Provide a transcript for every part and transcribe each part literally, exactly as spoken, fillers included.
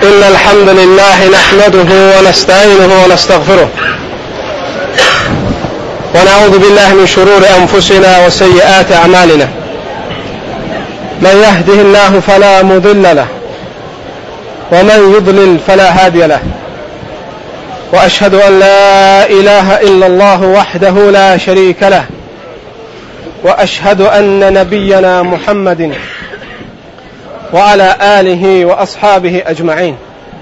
إن الحمد لله نحمده ونستعينه ونستغفره ونعوذ بالله من شرور أنفسنا وسيئات أعمالنا. من يهده الله فلا مضل له ومن يضلل فلا هادي له، وأشهد أن لا إله إلا الله وحده لا شريك له، وأشهد أن نبينا محمد وعلى آله وأصحابه أجمعين.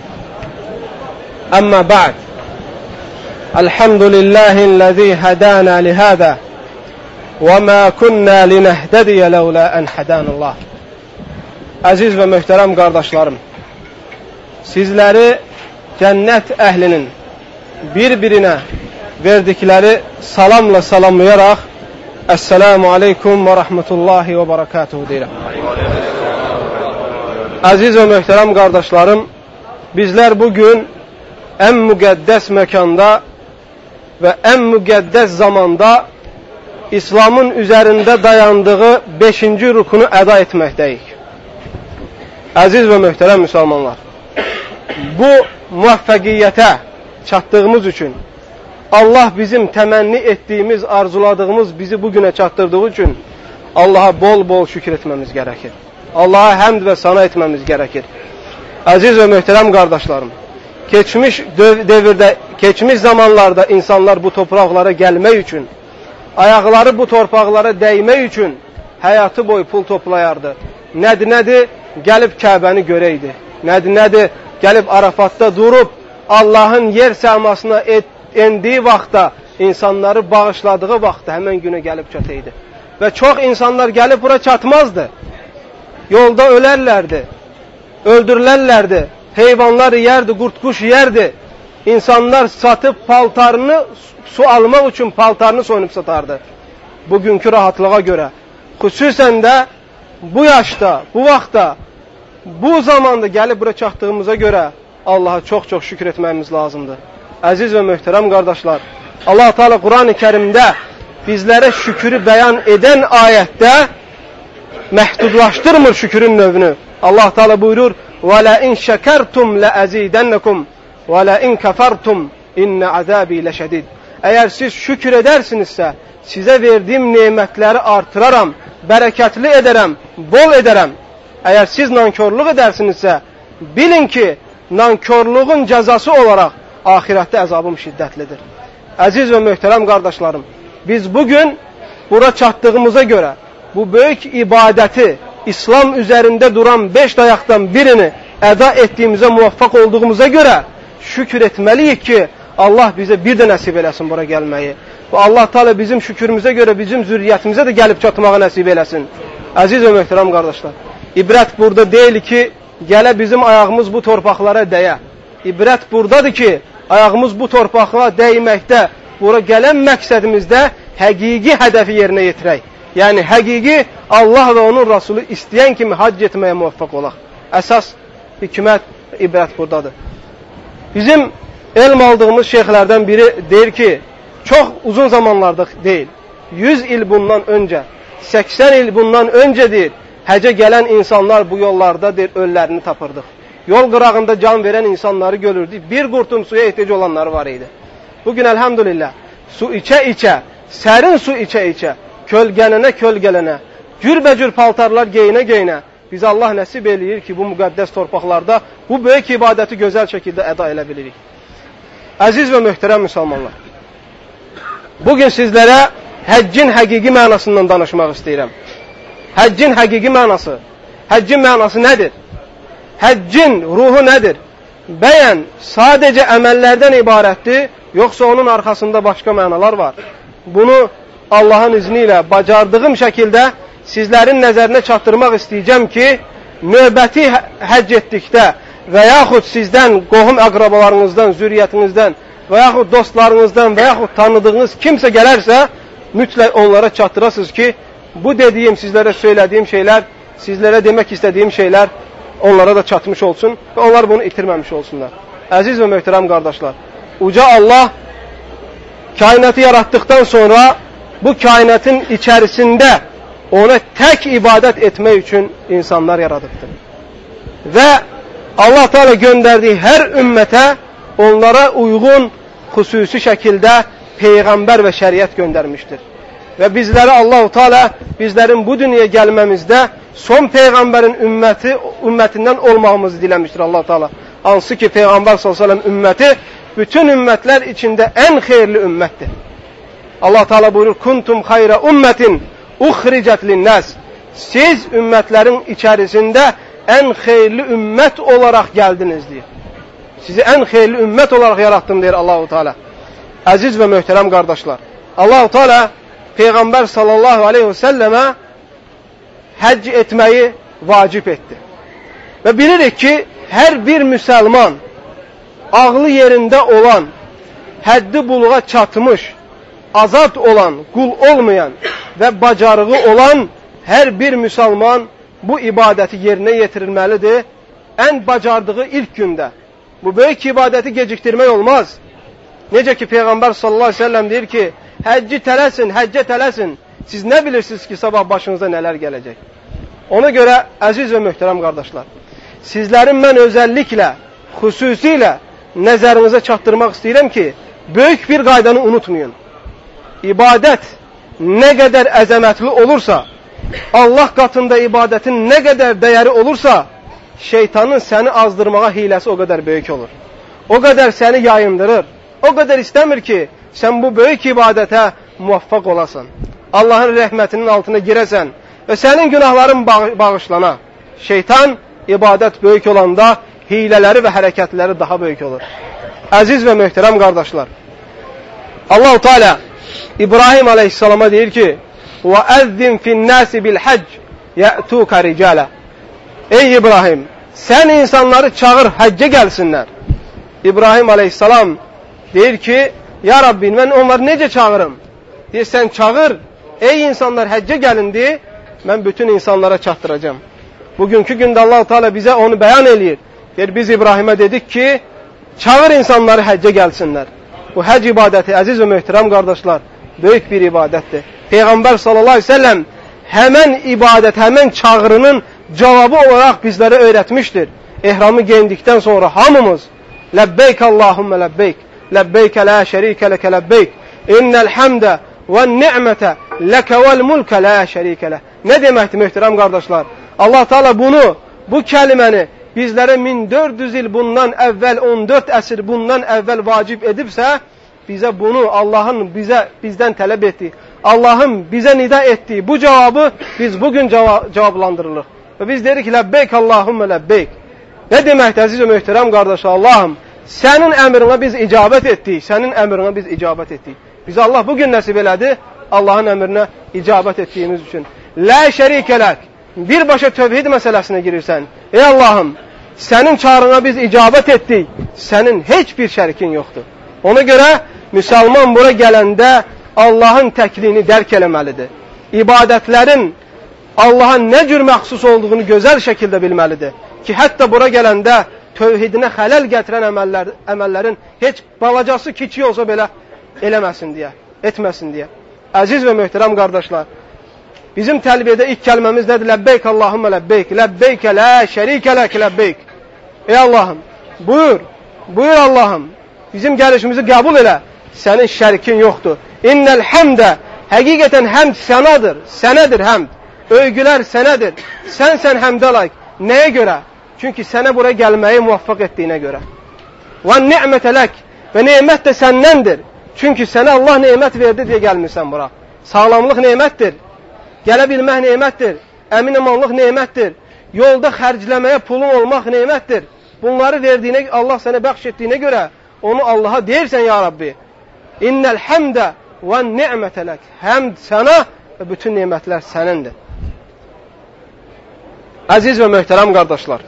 أما بعد، الحمد لله الذي هدانا لهذا وما كنا لنهتدي لولا أن هدانا الله. Aziz və möhtərəm qardaşlarım, sizləri cənnət əhlinin bir-birinə verdikləri salamla salamlayaraq Esselamu aleykum və rahmetullahi və barakatuhu deyirəm. Aziz və möhtərəm qardaşlarım, bizlər bugün ən müqəddəs məkanda və ən müqəddəs zamanda İslamın üzərində dayandığı beşinci rukunu əda etməkdəyik. Əziz və möhtərəm müsəlmanlar, bu müvəffəqiyyətə çatdığımız üçün, Allah bizim təmənni etdiyimiz, arzuladığımız bizi bugünə çatdırdığı üçün Allaha bol-bol şükür etməmiz gərəkir. Allaha həmd və sana etməmiz gərəkir. Əziz və möhtərəm qardaşlarım, keçmiş dövrdə, keçmiş zamanlarda insanlar bu torpaqlara gəlmək üçün, ayaqları bu torpaqlara dəymək üçün həyatı boyu pul toplayardı. Nədir, nədir? Gəlib Kəbəni görəydi. Nədir, nədir? Gəlib Arafatda durub Allahın yer səmasına endiyi vaxtda, insanları bağışladığı vaxtda həmən günə gəlib çataydı. Və çox insanlar gəlib bura çatmazdı. Yolda ölərlərdi, öldürülərlərdi, heyvanlar yiyərdi, qurtquş yiyərdi. İnsanlar satıb paltarını, su almaq üçün paltarını soyunub satardı. Bugünkü rahatlığa görə, xüsusən də bu yaşda, bu vaxtda, bu zamanda gəlib bura çatdığımıza görə Allaha çox-çox şükür etməyimiz lazımdır. Əziz və möhtərəm qardaşlar, Allah Teala Quran-ı Kərimdə bizlərə şükürü bəyan edən ayətdə məhdudlaşdırmır şükürün növünü. Allah Teala buyurur: وَلَاِنْ شَكَرْتُمْ لَأَزِيدَنَّكُمْ وَلَاِنْ كَفَرْتُمْ اِنَّ عَذَابِي لَشَدِيدٌ. Əgər siz şükür edərsinizsə, sizə verdiyim nemətləri artıraram, bərəkətli edərəm, bol edərəm. Əgər siz nankörlük edərsinizsə, bilin ki, nankörlüğün cəzası olaraq ahirətdə əzabım şiddətlidir. Əziz və möhtərəm qardaşlarım, biz bugün bura çatdığımıza görə, bu böyük ibadəti, İslam üzərində duran beş dayaqdan birini əda etdiyimizə muvaffaq olduğumuza görə şükür etməliyik ki, Allah bizə bir də nəsib eləsin bura gəlməyi. Və Allah Teala bizim şükürümüzə görə bizim zürriyyətimizə də gəlib çatmağı nəsib eləsin. Əziz və möhtərəm qardaşlar, ibrət burada deyil ki, gələ bizim ayağımız bu torpaqlara dəyə. İbrət buradadır ki, ayağımız bu torpaqlara dəyməkdə, bura gələn məqsədimizdə həqiqi hədəfi yerinə yetirək. Yəni, həqiqi Allah və onun Rasulü istəyən kimi hac etməyə muvaffaq olaq. Əsas hikmət, ibrət buradadır. Bizim elm aldığımız şeyxlərdən biri deyir ki, çox uzun zamanlarda deyil, yüz il bundan öncə, səksən il bundan öncə deyir, həcə gələn insanlar bu yollarda deyir, öllərini tapırdıq. Yol qırağında can verən insanları görürdük, bir qurtum suya ehtiyac olanları var idi. Bugün əlhamdülillah, su içə-içə, sərin su içə-içə, kölgələnə kölgələnə, cürbəcür paltarlar geyinə-geyinə biz Allah nəsib eləyir ki, bu müqəddəs torpaqlarda bu böyük ibadəti gözəl şəkildə əda elə bilirik. Əziz və möhtərəm müsəlmanlar, bugün sizlərə həccin həqiqi mənasından danışmaq istəyirəm. Həccin həqiqi mənası, həccin mənası nədir? Həccin ruhu nədir? Bəyən sadəcə əməllərdən ibarətdir, yoxsa onun arxasında başqa mənalar var. Bunu Allahın izni ilə bacardığım şəkildə sizlərin nəzərinə çatdırmaq istəyəcəm ki, növbəti həcc etdikdə və yaxud sizdən, qohum əqrabalarınızdan, zürriyyətinizdən və yaxud dostlarınızdan və yaxud tanıdığınız kimsə gələrsə, mütləq onlara çatdırasınız ki, bu dediyim, sizlərə söylədiyim şeylər, sizlərə demək istədiyim şeylər onlara da çatmış olsun və onlar bunu itirməmiş olsunlar. Əziz və möhtərəm qardaşlar, uca Allah kainatı yaratdıqdan sonra bu kainatın içərisində ona tək ibadət etmək üçün insanlar yaradıbdır. Və Allah Teala gönderdiği her ümmete onlara uygun hususi şekilde peygamber ve şeriat göndermiştir. Ve bizlere Allah Teala bizlerin bu dünyaya gelmemizde son peygamberin ümmeti ümmetinden olmamızı dilemiştir Allah Teala. Hansı ki peygamber sallallahu aleyhi ve sellem ümmeti bütün ümmetler içinde en hayırlı ümmettir. Allah Teala buyurur: "Kuntum hayra ummetin uhricet linnas." Siz ümmetlerin içerisinde en hayırlı ümmet olarak geldiniz diye. Sizi en hayırlı ümmet olarak yarattım diyor Allah Teala. Aziz ve muhterem kardeşler, Allah Teala Peygamber sallallahu aleyhi ve selleme hac etmeyi vacip etti. Ve bilirik ki her bir Müslüman ağlı yerinde olan, haddi buluğa çatmış, azat olan, kul olmayan ve bacarığı olan her bir Müslüman bu ibadeti yerine getirilmelidir. En bacardığı ilk günde. Bu büyük ibadeti geciktirmek olmaz. Nece ki Peygamber sallallahu aleyhi ve sellem diyor ki, haccı telesin, hacca telesin. Siz ne bilirsiniz ki sabah başınıza neler gelecek? Ona göre aziz ve muhterem kardeşler, sizlerin ben özellikle, hususiyle nəzərinizə çatdırmaq istəyirəm ki, böyük bir qaydanı unutmayın. İbadet ne kadar əzəmətli olursa, Allah katında ibadetin ne kadar değeri olursa, şeytanın seni azdırmağa hiləsi o kadar büyük olur. O kadar seni yayındırır. O kadar istemir ki, sen bu büyük ibadete muvaffak olasın. Allah'ın rahmetinin altına giresen ve senin günahların bağışlana. Şeytan ibadet büyük olanda hileleri ve hareketleri daha büyük olur. Aziz ve muhterem kardeşler, Allah-u Teala İbrahim Aleyhisselam'a diyor ki: وَاَذِّنْ فِي النَّاسِ بِالْحَجِّ يَأْتُوكَ رِجَالًا. Ey İbrahim, sen insanları çağır, hacca gelsinler. İbrahim Aleyhisselam diyor ki: Ya Rabbi, ben onları nece çağırım? Diye sen çağır, ey insanlar hacca gelin diye, ben bütün insanlara çattıracağım. Bugünkü günde Allah-u Teala bize onu beyan ediyor. Yani biz İbrahim'e dedik ki, çağır insanları hacca gelsinler. Bu hac ibadeti aziz ve muhterem kardeşler, büyük bir ibadettir. Peygamber sallallahu aleyhi ve sellem hemen ibadet, hemen çağrının cevabı olarak bizlere öğretmiştir. İhramı giyindikten sonra hamımız lebbeyk Allahümme lebbeyk, lebbeyke la şerike leke lebbeyk, innel hamde ve ni'mete leke vel mulke la şerike leh. Ne demekti muhterem kardeşler? Allah Teala bunu, bu kelimeni bizlere bin dört yüz yıl bundan evvel, on dört əsr bundan evvel vacip edipse, bize bunu Allah'ın bize bizden talep ettiği, Allah'ın bize nida ettiği bu cevabı biz bugün cevap, cevaplandırılır. Ve biz dedik ki lebbeyk Allahümme lebbeyk. Ne demektir aziz ve muhterem kardeşler? Allah'ım senin emrine biz icabet ettik. Senin emrine biz icabet ettik. Bize Allah bugün nasip eledi. Allah'ın emrine icabet ettiğimiz için. La şerike lek. Bir başa tevhid meselesine girirsen, ey Allah'ım senin çağrına biz icabet ettik. Senin hiçbir şerikin yoktur. Ona göre Müslüman buraya gelende Allah'ın teklini derk eləməlidir. İbadetlerin Allah'a ne cür məxsus olduğunu güzel şekilde bilmelidir. Ki hatta buraya gelende tövhidine xələl getiren əməllər, əməllərin hiç balacası kiçik olsa belə eləməsin diye, etməsin diye. Aziz ve muhterem kardeşler, bizim təlbiyədə ilk kəlməmiz nedir? Lebbeyk Allahümme lebbeyk, lebbeyke la şerike leke lebbeyk. Ey Allah'ım, buyur, buyur Allah'ım, bizim gelişimizi kabul elə. Senin şerikin yoktur. İnnel hamde, hakikaten hamd senadır, senedir hamd. Övgüler senedir. Sen sen hamde layık. Neye göre? Çünkü sana buraya gelmeyi muvaffak ettiğine göre. Ve ni'mete lek, ve nimet de sendendir. Çünkü sana Allah nimet verdi diye gelmişsen buraya. Sağlamlık nimettir. Gelebilmek nimettir. Emin emanlık nimettir. Yolda xərcləməyə pulun olmak nimettir. Bunları verdiğine, Allah sana bəxş göre onu Allah'a deyirsən ya Rabbi. İnnel hamde ve ni'mete lek. Hamd sana ve bütün nimetler senindir. Aziz ve muhterem kardeşler,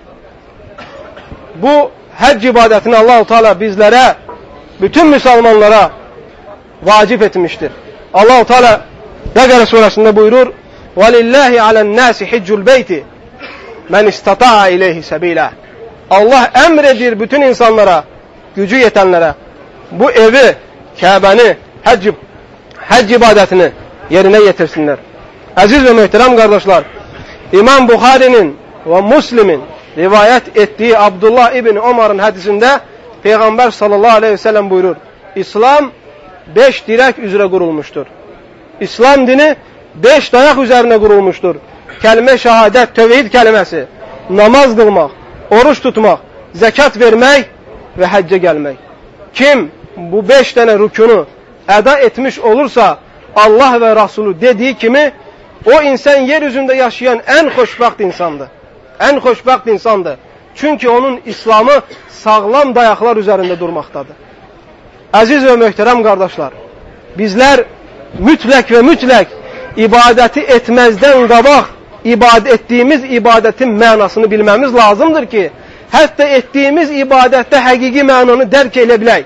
bu hac ibadetini Allah-u Teala bizlere, bütün Müslümanlara vacip etmiştir. Allah-u Teala Bekara suresinde buyurur: وَلِلَّهِ عَلَى النَّاسِ حِجُّ الْبَيْتِ مَنْ اِسْتَطَعَ اِلَيْهِ سَب۪يلًا. Allah emredir bütün insanlara, gücü yetenlere, bu evi, Kabe'ni, hac, hac ibadetini yerine getirsinler. Aziz ve muhterem kardeşler, İmam Bukhari'nin ve Müslim'in rivayət etdiyi Abdullah ibn Ömər'in hədisində Peyğəmbər sallallahu aleyhi ve sellem buyurur. İslam beş dirək üzrə qurulmuşdur. İslam dini beş dayaq üzərində qurulmuşdur. Kəlmə şəhadət, tövhid kəlməsi, namaz qılmaq, oruç tutmaq, zəkat vermək və həccə gəlmək. Kim bu beş dənə rükunu əda etmiş olursa, Allah və Rasulü dediyi kimi, o insan yeryüzündə yaşayan ən xoşbəxt insandır. Ən xoşbəxt insandır. Çünki onun İslamı sağlam dayaqlar üzərində durmaqdadır. Əziz və möhtərəm qardaşlar, bizlər mütləq və mütləq ibadəti etməzdən qabaq, ibad etdiyimiz ibadətin mənasını bilməmiz lazımdır ki, hətta etdiyimiz ibadətdə həqiqi mənanı dərk elə bilək.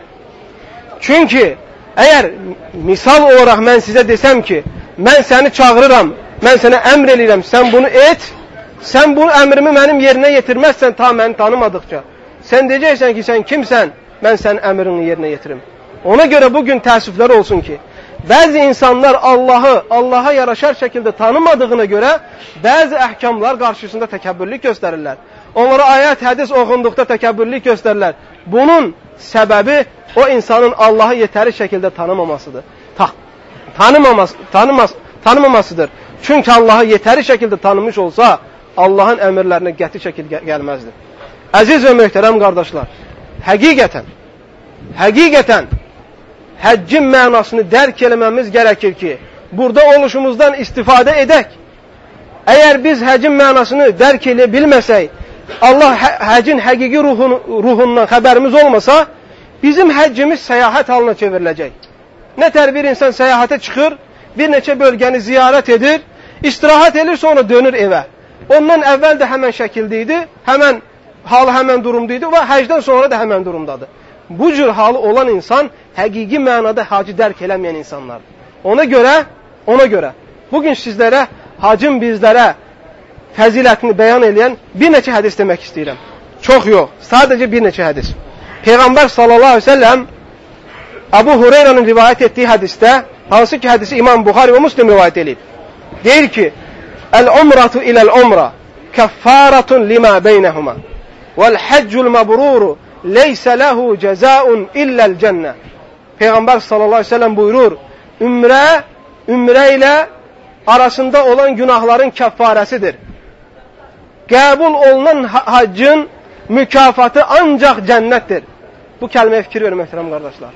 Çünki, əgər misal olaraq mən sizə desəm ki, mən səni çağırıram, mən sənə əmr eləyirəm, sən bunu et, sən bu əmrimi mənim yerinə yetirməzsən ta məni tanımadıqca. Sən deyəcəksən ki, sən kimsən, mən sənin əmrini yerinə yetirim. Ona görə bugün təəssüflər olsun ki, bəzi insanlar Allahı, Allaha yaraşar şəkildə tanımadığına görə bəzi əhkamlar qarşısında təkəbbürlük göstərirlər. Onlara ayət, hədis oxunduqda təkəbbürlük göstərirlər. Bunun səbəbi o insanın Allahı yetəri şəkildə tanımamasıdır. Ta tanımaması, tanımas tanımamasıdır. Çünki Allahı yetəri şəkildə tanımış olsa, Allahın əmrlərinə qəti şəkil gəlməzdir. Əziz və möhtərəm qardaşlar, həqiqətən, həqiqətən həccin mənasını dərk eləməmiz gərəkir ki, burada oluşumuzdan istifadə edək. Əgər biz həccin mənasını dərk elə bilməsək, Allah hə həccin həqiqi ruhun, ruhundan xəbərimiz olmasa, bizim həccimiz səyahət halına çevriləcək. Nətər bir insan səyahətə çıxır, bir neçə bölgəni ziyarət edir, istirahat edir, sonra dönür evə. Ondan əvvəl də həmən şəkildə idi, həmən halı həmən durumda idi və həcdən sonra da həmən durumdadır. Bu cür halı olan insan həqiqi mənada hacı dərk eləməyən insanlardır. Ona görə, ona görə bugün sizlərə hacın bizlərə fəzilətini bəyan edən bir neçə hədis demək istəyirəm. Çox yox, sadəcə bir neçə hədis. Peyğəmbər sallallahu aleyhi ve sellem Abu Hureyranın rivayət etdiyi hədisdə, hansı ki hədisi İmam Buxari və Müslim rivayət edib, deyir ki, Əl-umratu iləl-umra kəffaratun limə beynəhuma vəl-həccul məbruru leysə ləhu cəzaun illəl cənnə. Peyğəmbər sallallahu aleyhi ve sellem buyurur, ümrə, ümrə ilə arasında olan günahların kəffarəsidir. Qəbul olunan haccın mükafatı ancaq cənnətdir. Bu kəlməyə fikir verin, möhtərəm qardaşlar.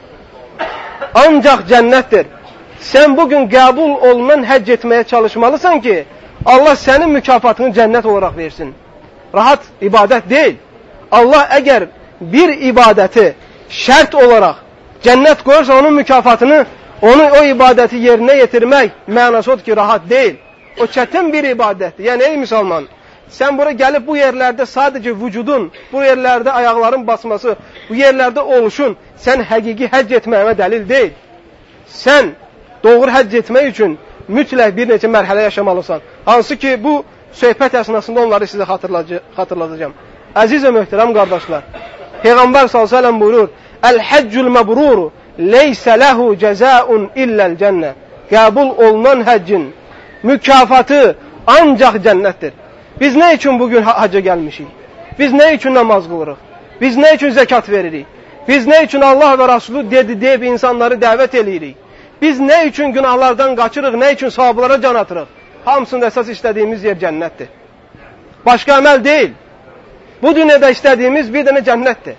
Ancaq cənnətdir. Sən bugün qəbul olunan həcc etməyə çalışmalısan ki, Allah sənin mükafatını cənnət olaraq versin. Rahat ibadət deyil. Allah əgər bir ibadəti şərt olaraq cənnət qoyursa, onun mükafatını, onu o ibadəti yerinə yetirmək mənası odur ki, rahat deyil. O çətin bir ibadətdir. Yəni, ey müsəlman, sən bura gəlib bu yerlərdə sadəcə vücudun, bu yerlərdə ayaqların basması, bu yerlərdə oluşun, sən həqiqi həcc etməyəmə dəlil deyil. Sən doğru həcc etmək üçün mütləq bir neçə mərhələ yaşamalısan. Hansı ki, bu söhbət əsnasında onları sizə xatırladacağım. Əziz və möhtərəm qardaşlar, Peyğəmbər sallallahu əleyhi və səlləm buyurur, Əl-həccül məbruru leysə ləhu cəzaun illəl cənnə. Qəbul olunan həccin mükafatı ancaq cənnətdir. Biz nə üçün bugün hacca gəlmişik? Biz nə üçün namaz qılırıq? Biz nə üçün zəkat veririk? Biz nə üçün Allah və Rasulü dedi deyib insanları dəvət edirik? Biz nə üçün günahlardan qaçırıq, nə üçün savablara can atırıq? Hamısında əsas istədiyimiz yer cənnətdir. Başqa əməl deyil. Bu dünyada istədiyimiz bir dənə cənnətdir.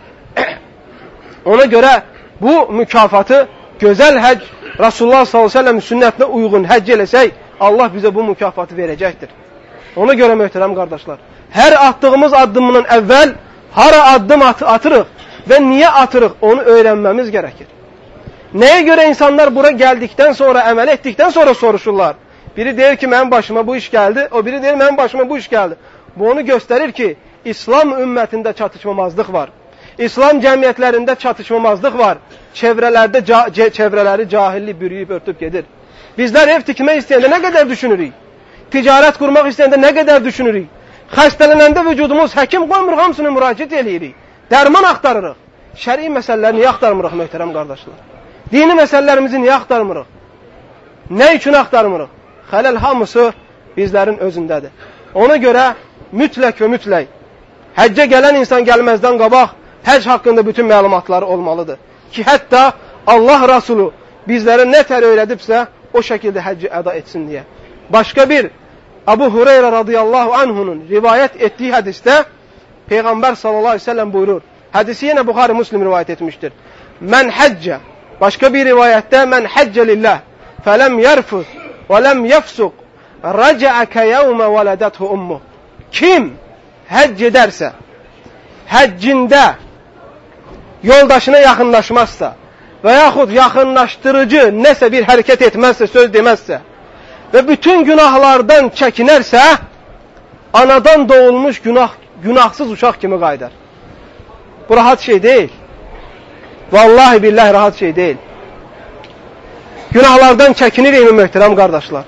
Ona görə bu mükafatı gözəl həcc, Rasulullah sallallahu əleyhi və səlləm sünnətinə uyğun həcc eləsək, Allah bizə bu mükafatı verəcəkdir. Ona görə möhtərəm qardaşlar, hər atdığımız addımından əvvəl hara addım at atırıq və niyə atırıq, onu öyrənməmiz gərəkir. Nəyə görə insanlar bura gəldikdən sonra, əməl etdikdən sonra soruşurlar? Biri deyir ki, mənim başıma bu iş gəldi, o biri deyir, mənim başıma bu iş gəldi. Bu onu göstərir ki, İslam ümmətində çatışmamazlıq var. İslam cəmiyyətlərində çatışmamazlıq var. Çevrələrdə ca çevrələri cahillik bürüyüb örtüb gedir. Bizlər ev tikmək istəyəndə nə qədər düşünürük? Ticarət qurmaq istəyəndə nə qədər düşünürük? Xəstələnəndə vücudumuz həkim qoymur, hamısını müraciət eləyirik. Dərman axtarırıq. Şəri məsələləri niyə axtarmırıq, möhtərəm qardaşlar? Dini məsələlərimizi niyə axtarmırıq? Nə üçün axtarmırıq? Xələl hamısı bizlərin özündədir. Ona görə mütləq və mütləq həccə gələn insan gəlməzdən qabaq həcc haqqında bütün məlumatları olmalıdır. Ki, hətta Allah Rasulü bizlərə nə tər öyrədibsə, o şəkildə həcci əda etsin deyə. Başqa bir Abu Hureyre radıyallahu anhunun rivayət etdiyi hədisdə Peyğəmbər sallallahu aleyhi ve sellem buyurur. Hədisi yenə Buxari Müslim rivayət etmişdir. Mən həccə, başqa bir rivayətdə mən həccə lillah, fələm yərfuz və ləm yəfsuq, rəcəəkə yəvmə vələdəthu ummuh. Kim həcc edərsə, həccində yoldaşına yaxınlaşmazsa və yaxud yaxınlaşdırıcı nəsə bir hərəkət etməzsə, söz deməzsə və bütün günahlardan çəkinərsə, anadan doğulmuş günah, günahsız uşaq kimi qaydar. Bu rahat şey deyil. Vallahi billahi rahat şey deyil. Günahlardan çəkinirikmi möhtərəm qardaşlar?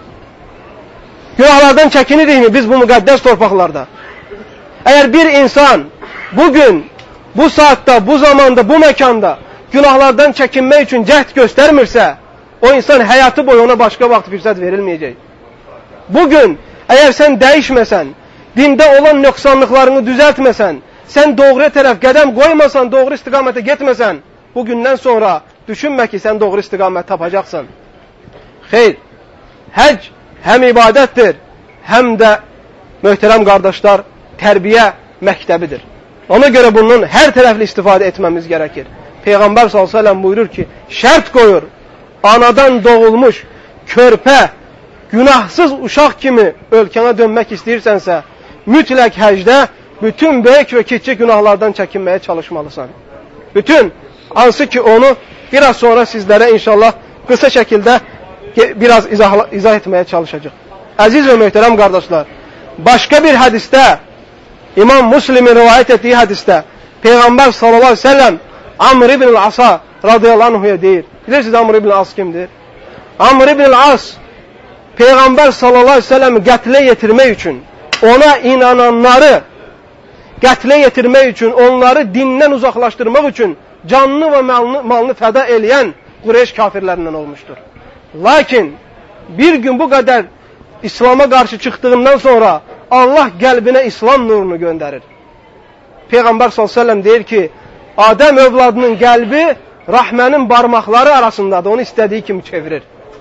Günahlardan çəkinirikmi biz bu müqəddəs torpaqlarda? Əgər bir insan bugün, bu saatda, bu zamanda, bu məkanda günahlardan çəkinmək üçün cəhd göstərmirsə, o insan həyatı boyu ona başqa vaxt fürsət verilməyəcək. Bugün, əgər sən dəyişməsən, dində olan nöqsanlıqlarını düzəltməsən, sən doğruya tərəf qədəm qoymasan, doğru istiqamətə getməsən, bugündən sonra düşünmə ki, sən doğru istiqamət tapacaqsan. Xeyr, həcc həm ibadətdir, həm də möhtərəm qardaşlar, tərbiyə məktəbidir. Ona görə bunun hər tərəfli istifadə etməmiz gərəkir. Peyğəmbər sallallahu əleyhi və səlləm buyurur ki, şərt qoyur, anadan doğulmuş, körpə, günahsız uşaq kimi ölkənə dönmək istəyirsənsə, mütləq həcdə bütün böyük və kiçik günahlardan çəkinməyə çalışmalısan. Bütün, hansı ki onu biraz sonra sizlərə inşallah qısa şəkildə biraz izah, izah etməyə çalışacaq. Əziz və möhtərəm qardaşlar, başqa bir hədisdə, İmam Müslimin rivayət etdiyi hədisdə, Peyğəmbər sallallahu aleyhi ve sellem Amr ibn al-As'a radıyallahu anhuya deyir. Bilirsiniz Amr ibn al-As kimdir? Amr ibn al-As Peyğəmbər sallallahu aleyhi ve sellem'i qətlə yetirmək üçün, ona inananları qətlə yetirmək üçün, onları dindən uzaqlaşdırmaq üçün canını və malını, malını fəda eləyən Qureyş kafirlərindən olmuşdur. Lakin bir gün bu qədər İslam'a qarşı çıxdığından sonra Allah qəlbinə İslam nurunu göndərir. Peyğəmbər sallallahu aleyhi ve sellem deyir ki, Adəm övladının qəlbi Rahmənin barmaqları arasındadır, onu istədiyi kimi çevirir.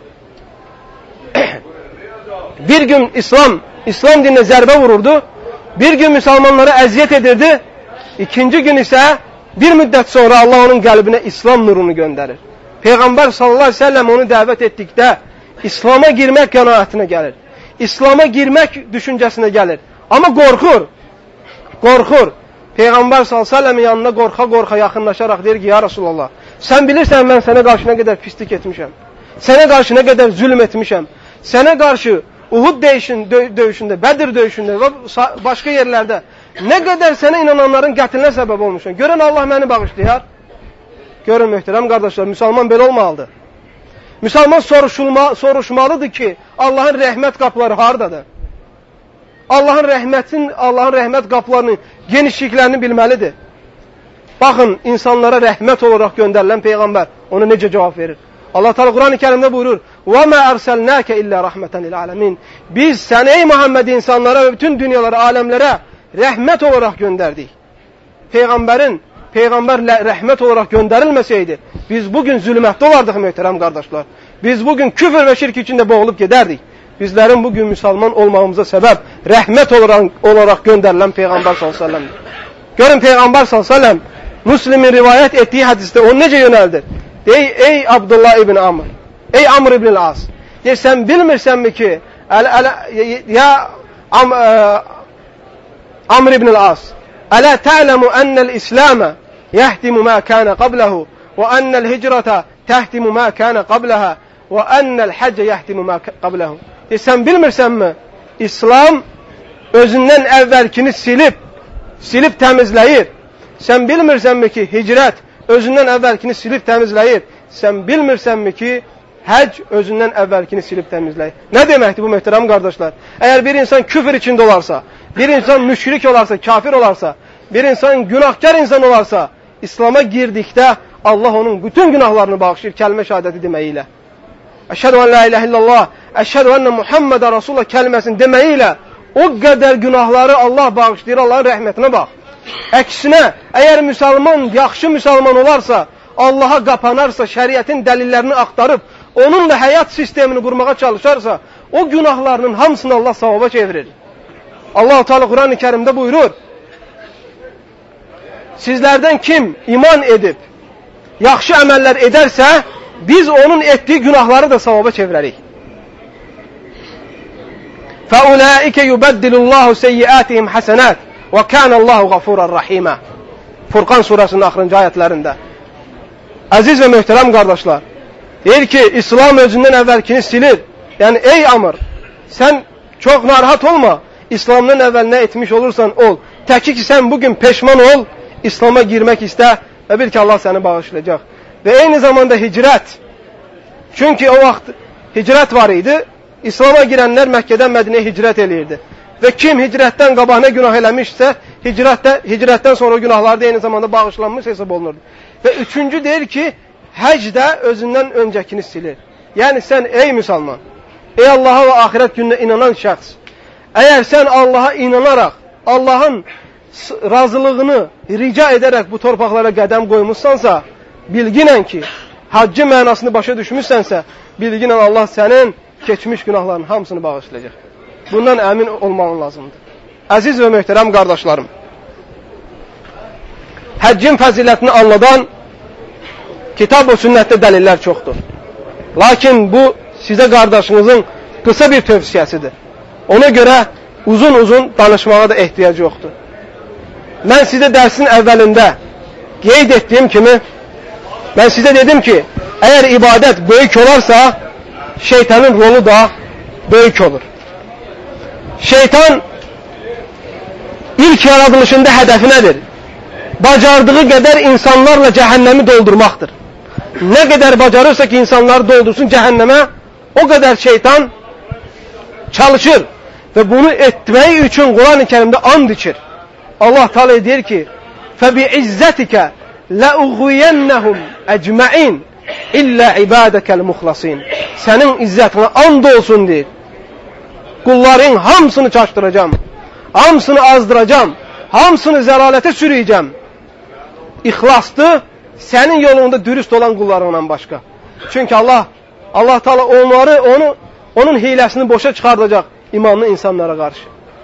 Bir gün İslam, İslam dinine zərbə vururdu, bir gün müsəlmanlara əziyyət edirdi, ikinci gün isə bir müddət sonra Allah onun qəlbinə İslam nurunu göndərir. Peyğəmbər sallallahu aleyhi ve sellem onu dəvət etdikdə İslam'a girmək qənaətinə gəlir. İslam'a girmək düşüncəsinə gəlir. Amma qorxur. Qorxur. Peyğəmbər sallallahu aleyhi ve sellemin yanına qorxa-qorxa yaxınlaşaraq deyir ki, ya Resulallah, sən bilirsən mən sənə qarşı nə qədər pislik etmişəm. Sənə qarşı nə qədər zülm etmişəm. Sənə qarşı Uhud döyüşündə, Bədir döyüşündə və başqa yerlərdə nə qədər sənə inananların qətilinə səbəb olmuşam. Görən Allah məni bağışlayar. Görün möhtərəm qardaşlar, müsəlman belə olmalıdır. Müsəlman soruşulma, soruşmalıdır ki, Allahın rəhmət qapıları haradadır? Allahın rəhmətin, Allahın rəhmət qapılarının genişliklərini bilməlidir. Baxın, insanlara rəhmət olaraq göndərilən Peyğəmbər ona necə cavab verir? Allah Teala Quran-ı Kerimdə buyurur: وَمَا أَرْسَلْنَاكَ إِلَّا رَحْمَةً لِلْعَالَمِينَ. Biz səni ey Muhammed insanlara və bütün dünyalara, aləmlərə rəhmət olaraq göndərdik. Peyğəmbərin Peyğəmbər rəhmət olaraq göndərilməsəydi, biz bugün zülmətdə olardıq möhtərəm qardaşlar. Biz bugün küfür və şirk içində boğulub gedərdik. Bizlərin bugün müsəlman olmağımıza səbəb rəhmət olaraq, olaraq göndərilən Peyğəmbər sallallahu aleyhi ve sellem. Görün Peyğəmbər sallallahu aleyhi ve sellem Müslimin rivayət etdiyi hədisdə onu necə yönəldir? Ey, ey Abdullah ibn Amr, ey Amr ibn al-As, deyir, sən bilmirsənmi ki, əl, əl, ya am, ə, Amr ibn al-As, ələ tə'ləmu ənəl İslamə yəhdimu mə kənə qabləhu və ənəl hicrətə təhdimu mə kənə qabləha və ənəl həccə yəhdimu mə qabləhu. Deyir, sən bilmirsənmi, İslam özündən əvvəlkini silib, silib təmizləyir. Sən bilmirsənmi ki, hicrət özündən əvvəlkini silib təmizləyir. Sən bilmirsənmi ki, həcc özündən əvvəlkini silib təmizləyir. Nə deməkdir bu möhtərəm qardaşlar? Əgər bir insan küfür içində olarsa, bir insan müşrik olarsa, kafir olarsa, bir insan günahkar insan olarsa, İslam'a girdikdə Allah onun bütün günahlarını bağışlayır kəlmə şəhadəti deməyi ilə. Əşhədu ən la ilahe illallah, əşhədu ənə Muhammedə Rasulullah kəlməsini deməyi ilə o qədər günahları Allah bağışlayır, Allahın rəhmətinə bax. Əksinə, əgər müsəlman, yaxşı müsəlman olarsa, Allaha qapanarsa, şəriətin dəlillərini axtarıb, onunla həyat sistemini qurmağa çalışarsa, o günahlarının hamısını Allah savaba çevirir. Allah-u Teala Quran-ı Kərimdə buyurur, sizlərdən kim iman edib, yaxşı əməllər edərsə, biz onun etdiyi günahları da savaba çevirərik. فَأُولَٰئِكَ يُبَدِّلُ اللّٰهُ سَيِّئَاتِهِمْ حَسَنَاتٍ وَكَانَ اللّٰهُ غَفُورًا رَحِيمًا. Furqan surəsinin axırıncı ayətlərində. Əziz və möhtərəm qardaşlar, deyir ki, İslam özündən əvvəlkini silir. Yəni, ey Amr, sən çox narahat olma, İslamdan əvvəl nə etmiş olursan ol. Təki ki, sən bugün peşman ol, İslam'a girmək istə və bil ki, Allah səni bağışlayacaq. Və eyni zamanda hicrət. Çünki o vaxt hicrət var idi. İslam'a girənlər Məkkədən Mədinəyə hicrət eləyirdi. Və kim hicrətdən qabağına günah eləmişsə, hicrətdə, hicrətdən sonra o günahları da eyni zamanda bağışlanmış hesab olunurdu. Və üçüncü deyir ki, həc də özündən öncəkini silir. Yəni sən ey müsəlman, ey Allaha və axirət gününə inanan şəxs, əgər sən Allaha inanaraq, Allahın razılığını rica edərək bu torpaqlara qədəm qoymuşsansa, bilginən ki, haccı mənasını başa düşmüşsənsə, bilginən Allah sənin keçmiş günahların hamısını bağışlayacaq. Bundan əmin olmağın lazımdır. Əziz və möhtərəm qardaşlarım, həccin fəzilətini anladan kitab və sünnətdə dəlillər çoxdur. Lakin bu sizə qardaşınızın qısa bir tövsiyəsidir. Ona görə uzun-uzun danışmağa da ehtiyac yoxdur. Mən sizə dərsin əvvəlində qeyd etdiyim kimi, mən sizə dedim ki, əgər ibadət böyük olarsa, şeytanın rolu da böyük olur. Şeytan ilk yaradılışında hədəfi nədir? Bacardığı qədər insanlarla cəhənnəmi doldurmaqdır. Nə qədər bacarırsa ki, insanları doldursun cəhənnəmə, o qədər şeytan çalışır. Və bunu etməyi üçün Quran-ı Kərimdə and içir. Allah Teala deyir ki, فَبِعِزَّتِكَ لَأُغْوِيَنَّهُمْ أَجْمَعِينَ İllə ibadəkəl muxlasin. Sənin izzətinə and olsun deyir. Qulların hamısını çaşdıracam, hamısını azdıracam, hamısını zəlalətə sürüyəcəm. İxlaslı, sənin yolunda dürüst olan qullarından başqa. Çünki Allah, Allah Teala onları, onu, onun hiləsini boşa çıxardacaq imanlı insanlara qarşı.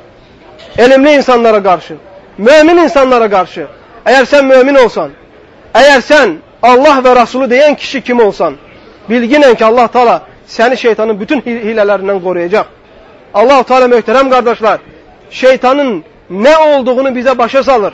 Elmli insanlara qarşı, mömin insanlara qarşı. Əgər sən mömin olsan, əgər sən Allah və Rasulü deyən kişi kim olsan, bilginən ki, Allah Teala səni şeytanın bütün hilələrindən qoruyacaq. Allah Teala möhtərəm qardaşlar, şeytanın nə olduğunu bizə başa salır.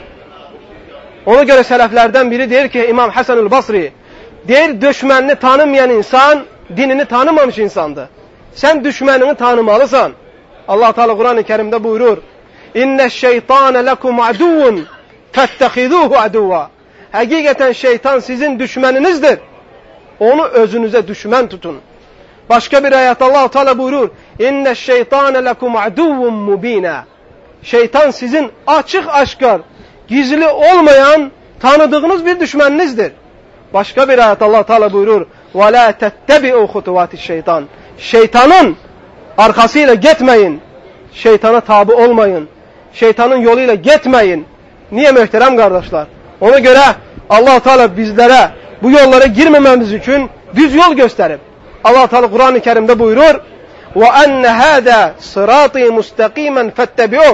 Ona görə sələflərdən biri deyir ki, İmam Həsən-ül Basri, deyir, düşmənini tanımayan insan, dinini tanımamış insandır. Sən düşmənini tanımalısan. Allah Teala Quran-ı Kərimdə buyurur, İnnəş-şeytanə ləkum aduvun, fəttəxiduhu aduva. Həqiqətən şeytan sizin düşməninizdir. Onu özünüzə düşmən tutun. Başqa bir ayət Allah Teala buyurur, İnnəş-şeytanə ləkum aduvun mubinə. Şeytan sizin açıq-aşkar, gizli olmayan, tanıdığınız bir düşməninizdir. Başqa bir ayət Allah Teala buyurur, Və lə təttəbi'u xutuvati şeytan. Şeytanın arkasıyla getməyin. Şeytana tabi olmayın. Şeytanın yoluyla getməyin. Niyə möhtərəm qardaşlar? Ona görə Allah Teala bizlərə bu yollara girməməmiz üçün düz yol göstərib. Allah Teala Quran-ı Kərimdə buyurur, Və ənə hədə sırati müstəqimən fəttəbi'uh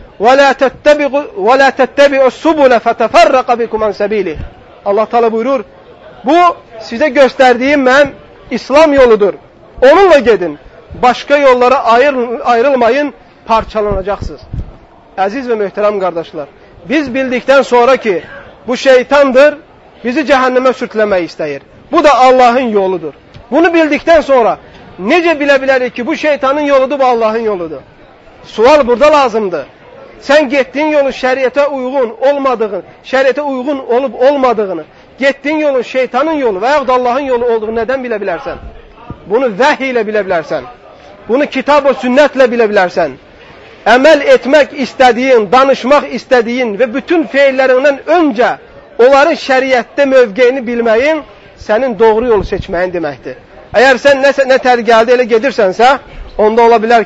və lə təttəbi'u subulə fətəfərrəqə bikum ən səbili. Allah Teala buyurur, bu sizə göstərdiyim mən İslam yoludur. Onunla gedin. Başqa yollara ayrıl ayrılmayın, parçalanacaqsınız. Əziz və möhtərəm qardaşlar, biz bildikdən sonra ki, bu şeytandır, bizi cəhənnəmə sürtləmək istəyir. Bu da Allahın yoludur. Bunu bildikdən sonra necə bilə bilərik ki, bu şeytanın yoludur, bu Allahın yoludur? Sual burada lazımdır. Sən getdiyin yolun şəriətə uyğun olmadığını, şəriətə uyğun olub olmadığını, getdiyin yolun şeytanın yolu və yaxud Allahın yolu olduğunu nədən bilə bilərsən? Bunu vəhiy ilə bilə bilərsən. Bunu kitab və sünnətlə bilə bilərsən. Əməl etmək istədiyin, danışmaq istədiyin və bütün feillərindən öncə onların şəriətdə mövqeyini bilməyin, sənin doğru yolu seçməyin deməkdir. Əgər sən nə, nə təriqədə elə gedirsənsə, onda ola bilər ki,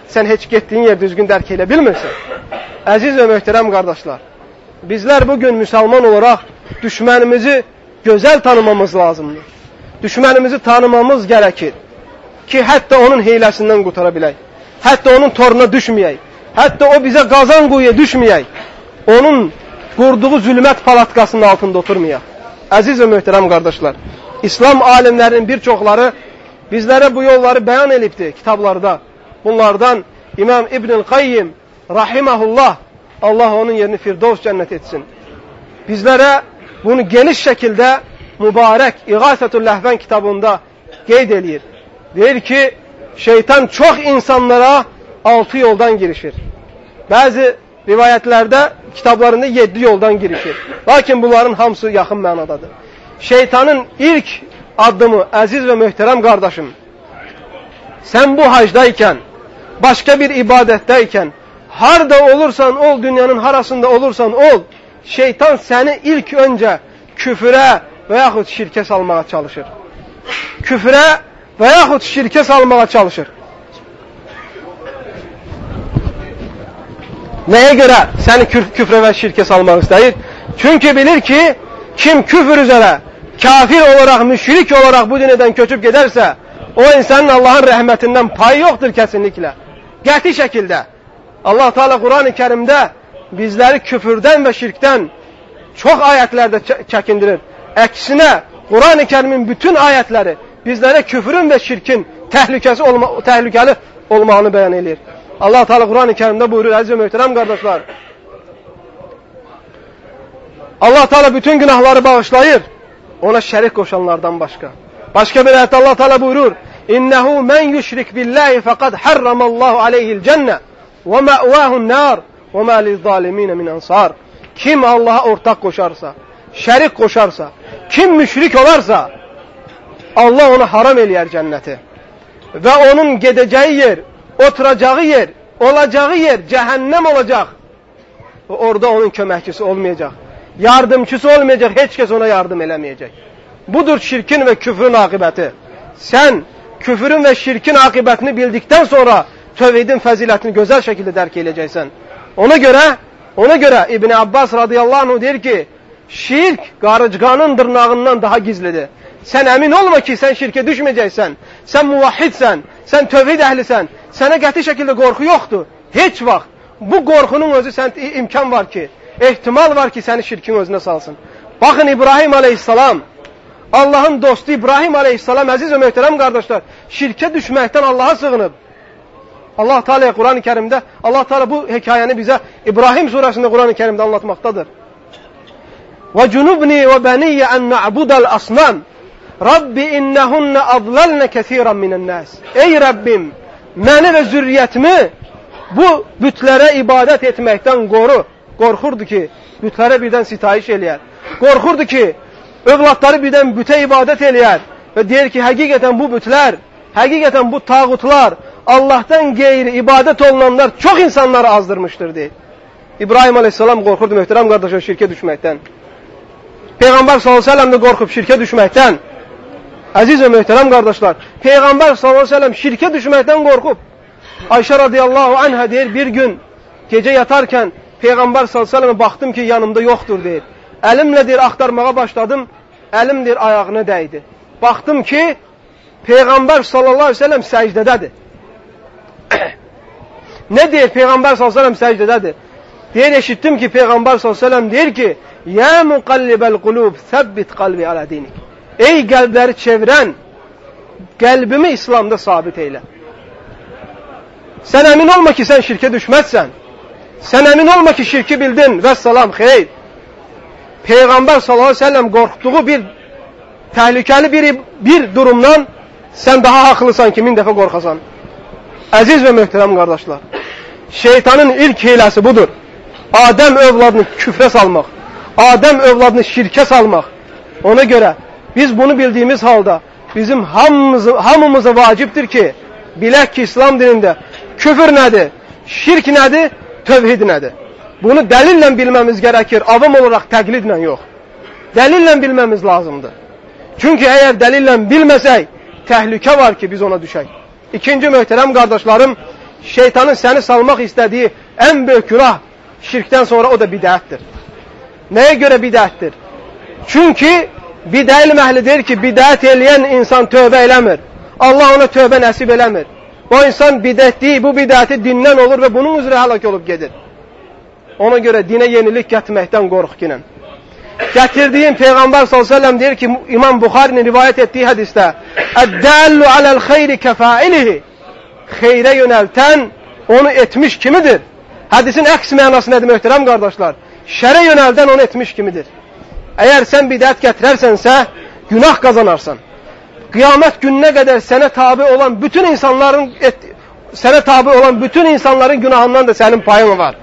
sən heç getdiyin yer düzgün dərk edə bilmirsən. Əziz və möhtərəm qardaşlar, bizlər bugün müsəlman olaraq düşmənimizi gözəl tanımamız lazımdır. Düşmənimizi tanımamız gərəkir ki, hətta onun heyləsindən qutara bilək. Hətta onun toruna düşməyək. Hətta o bizə qazan quyuya düşməyək. Onun qurduğu zülmət palatqasının altında oturmayaq. Əziz və möhtərəm qardaşlar, İslam alimlərinin bir çoxları bizlərə bu yolları bəyan edibdir kitablarda. Bunlardan İmam İbn-i Qayyim rahiməhullah, Allah onun yerini Firdevs cənnət etsin, bizlərə bunu geniş şəkildə mübarək İğasətül Ləhvən kitabında qeyd eləyir. Deyir ki, şeytan çox insanlara altı yoldan girişir. Bəzi rivayətlərdə, kitablarında yedi yoldan girişir. Lakin bunların hamısı yaxın mənadadır. Şeytanın ilk addımı, əziz və möhtərəm qardaşım, sən bu hacdaykən, başqa bir ibadətdəykən, harda olursan ol, dünyanın harasında olursan ol, şeytan səni ilk öncə küfrə və yaxud şirkə salmağa çalışır. Küfrə və yaxud şirkə salmağa çalışır. Nəyə görə səni küfrə və şirkə salmaq istəyir? Çünki bilir ki, kim küfür üzərə, kafir olaraq, müşrik olaraq bu dünyadan köçüb gedərsə, o insanın Allahın rəhmətindən payı yoxdur kəsinliklə. Qəti şəkildə. Allah Teala Quran-ı Kərimdə bizləri küfürdən və şirkdən çox ayətlərdə çəkindirir. Əksinə, Quran-ı Kərimin bütün ayətləri bizlərə küfrün və şirkin təhlükəsi olma, təhlükəli olmağını bəyan edir. Allah Teala Quran-ı Kərimdə buyurur, əziz və möhtərəm qardaşlar, Allah Teala bütün günahları bağışlayır, ona şərik qoşanlardan başqa. Başqa bir ayətdə Allah Teala buyurur, İnnehu men yüşrik billahi faqad harramallahu aleyhil cenne ve ma'vahun nar ve ma lizzalimin min ansar. Kim Allah'a ortak koşarsa, şərik koşarsa, kim müşrik olarsa, Allah ona haram eləyər cənnəti. Və onun gedəcəyi yer, oturacağı yer, olacağı yer cəhənnəm olacaq. Və orada onun köməkçisi olmayacaq. Yardımçısı olmayacaq, heç kəs ona yardım eləməyəcək. Budur şirkin və küfrün aqibəti. Sən küfrün və şirkin aqibətini bildikdən sonra tövhidin fəzilətini gözəl şəkildə dərk edəcəksən. Ona görə, ona görə İbn Abbas radiyallahu anh deyir ki, şirk qarıcqanın dırnağından daha gizlidir. Sən əmin olma ki, sən şirkə düşməyəcəksən. Sən muvahhidsən, sən tövhid əhlisən. Sənə qəti şəkildə qorxu yoxdur. Heç vaxt. Bu qorxunun özü səndə imkan var ki, ehtimal var ki, səni şirkin özünə salsın. Baxın İbrahim aleyhissalam, Allahın dostu İbrahim aleyhissalam, əziz və möhtərəm qardaşlar, şirkə düşməkdən Allaha sığınıb. Allah Teala Quran-ı Kərimdə, Allah Teala bu hekayəni bizə İbrahim surəsində Quran-ı Kərimdə anlatmaqdadır. Və cunubni və bəniyyə ən na'budal asnam. Rabbi innəhunne adlalne kəsiran minən nəs. Ey Rəbbim, məni və zürriyyətimi bu bütlərə ibadət etməkdən qoru. Qorxurdu ki, bütlərə birdən sitayiş eləyər. Qorxurdu ki, övladları birdən bütə ibadət eləyər. Və deyir ki, həqiqətən bu bütlər, həqiqətən bu tağutlar, Allahdan qeyri ibadət olunanlar çox insanları azdırmışdır deyir. İbrahim aleyhissalam qorxurdu möhtərəm qardaşlar şirkə düşməkdən. Peyğəmbər sallallahu əleyhi və səlləm də qorxub şirkə düşməkdən. Əziz və möhtərəm qardaşlar, Peyğəmbər sallallahu əleyhi və səlləm şirkə düşməkdən qorxub. Ayşə radiyallahu anhə deyir, bir gün gecə yatarkən Peyğəmbər sallallahu əleyhi və səlləmə baxdım ki, yanımda yoxdur deyir. Əlimlə deyir, axtarmağa başladım, əlim deyir, ayağına dəydi. Baxdım ki, Peyğəmbər sallallahu əleyhi və səlləm səcdədədir. Nə deyir Peyğəmbər sallallahu əleyhi və səlləm səcdədədir? Deyir, eşitdim ki, Peyğəmbər sallallahu əleyhi və səlləm deyir ki, Yə muqallibəl qulub, səbbit qalbi alə dinik. Ey qəlbləri çevirən, qəlbimi İslamda sabit eylə. Sən əmin olma ki, sən şirkə düşməzsən. Sən əmin olma ki, şirki bildin və salam, xeyr. Peyğəmbər sallallahu əleyhi və səlləm qorxduğu bir təhlükəli bir, bir durumdan sən daha haqlısan ki, min dəfə qorxasan. Əziz və möhtərəm qardaşlar, şeytanın ilk heyləsi budur. Adəm övladını küfrə salmaq, Adəm övladını şirkə salmaq. Ona görə biz bunu bildiyimiz halda bizim hamımızı, hamımıza vacibdir ki, bilək ki, İslam dinində küfür nədir, şirk nədir, tövhid nədir. Bunu dəlillə bilməmiz gərəkir, avam olaraq təqlidlə yox. Dəlillə bilməmiz lazımdır. Çünki əgər dəlillə bilməsək, təhlükə var ki, biz ona düşək. İkinci möhtərəm qardaşlarım, şeytanın səni salmaq istədiyi ən böyük günah şirkdən sonra o da bidətdir. Nəyə görə bidətdir? Çünki bidə ilm əhli deyir ki, bidət eləyən insan tövbə eləmir. Allah ona tövbə nəsib eləmir. O insan bidətliyi, bu bidəti dindən olur və bunun üzrə həlak olub gedir. Ona görə dinə yenilik gətirməkdən qorx ki. Gətirdiyin Peyğəmbər sallallahu əleyhi və səlləm deyir ki, İmam Buxarinin rivayət etdiyi hədisdə: "Əd-dəllu aləl xeyri kəfailihi." Xeyrə yönəltən onu etmiş kimidir? Hədisin əks mənası nədir möhtərəm qardaşlar? Şərə yönəldən onu etmiş kimidir. Əgər sən bidət gətirərsənsə, günah qazanarsan. Qiyamət gününə qədər sənə tabi olan bütün insanların et, sənə tabi olan bütün insanların günahından da sənin payın var.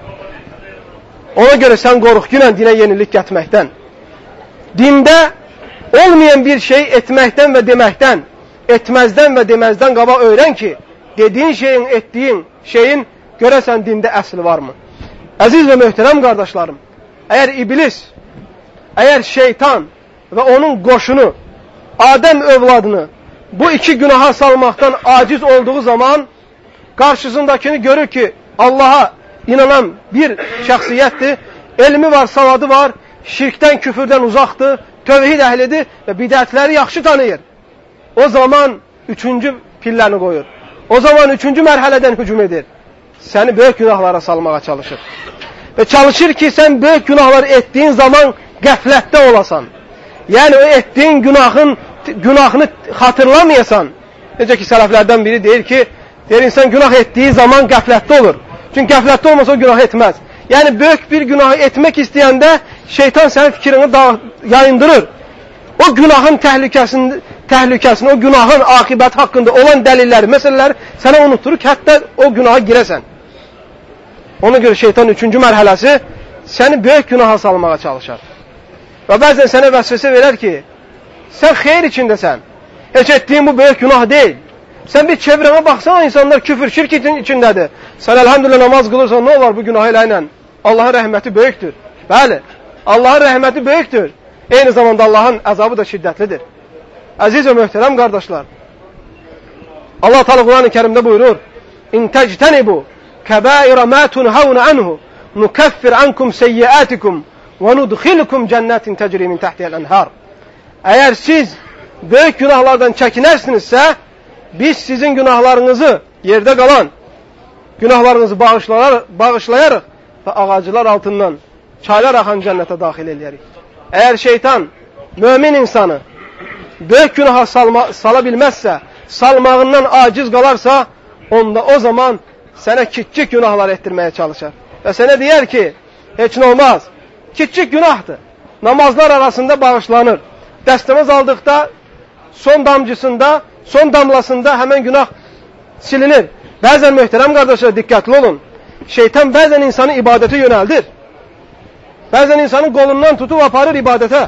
Ona görə sən qorx ki, dinə yenilik gətirməkdən. Dində olmayan bir şey etməkdən və deməkdən, etməzdən və deməzdən qabaq öyrən ki, dediyin şeyin, etdiyin şeyin görəsən dində əsli varmı? Əziz və möhtərəm qardaşlarım, əgər iblis, əgər şeytan və onun qoşunu Adəm övladını bu iki günaha salmaqdan aciz olduğu zaman qarşısındakini görür ki, Allaha inanan bir şəxsiyyətdir, elmi var, savadı var, şirkdən, küfürdən uzaqdır, tövhid əhlidir və bidətləri yaxşı tanıyır. O zaman üçüncü pilləni qoyur. O zaman üçüncü mərhələdən hücum edir. Səni böyük günahlara salmağa çalışır. Və çalışır ki, sən böyük günahlar etdiyin zaman qəflətdə olasan. Yəni, o etdiyin günahın, günahını xatırlamayasan. Necə ki, sələflərdən biri deyir ki, deyir, insan günah etdiyi zaman qəflətdə olur. Çünki qəflətdə olmasa o günah etməz. Yəni, böyük bir günahı etmək istəyəndə şeytan sənin fikrini yayındırır. O günahın təhlükəsini, təhlükəsini, o günahın akibət haqqında olan dəlilləri, məsələləri sənə unutturur ki, hətta o günaha girəsən. Ona görə şeytan üçüncü mərhələsi səni böyük günaha salmağa çalışar. Və bəzən sənə vəsvəsə verər ki, sən xeyr içindəsən. Heç etdiyin bu böyük günah deyil. Sən bir çevrəmə baxsana, insanlar küfür, şirk içindədir. Sən əlhəmdülillah namaz qılırsan, nə olar bu günah ilə ilə? Allahın rəhməti böyükdür. Bəli, Allahın rəhməti böyükdür. Eyni zamanda Allahın əzabı da şiddətlidir. Əziz və möhtərəm qardaşlar, Allah Teala Quran-ı Kərimdə buyurur: "İn tectenibu kebaira ma tunhauna anhu nukaffir ankum seyyiatikum ve nudkhilukum cennetin tecri min tahtiha al-anhar." Əgər siz böyük günahlardan çəkinərsinizsə, biz sizin günahlarınızı, yerdə qalan günahlarınızı bağışlayarıq, bağışlayarıq və ağacılar altından çaylar axan cənnətə daxil eləyərik. Əgər şeytan mömin insanı böyük günaha salma, sala bilməzsə, salmağından aciz qalarsa, onda o zaman sənə kiçik günahlar etdirməyə çalışar. Və sənə deyər ki, heç nə olmaz, kiçik günahdır. Namazlar arasında bağışlanır. Dəstəmaz aldıqda son damcısında, son damlasında həmən günah silinir. Bəzən möhtərəm qardaşlar, diqqətli olun. Şeytan bəzən insanı ibadətə yönəldir. Bəzən insanın qolundan tutub aparır ibadətə.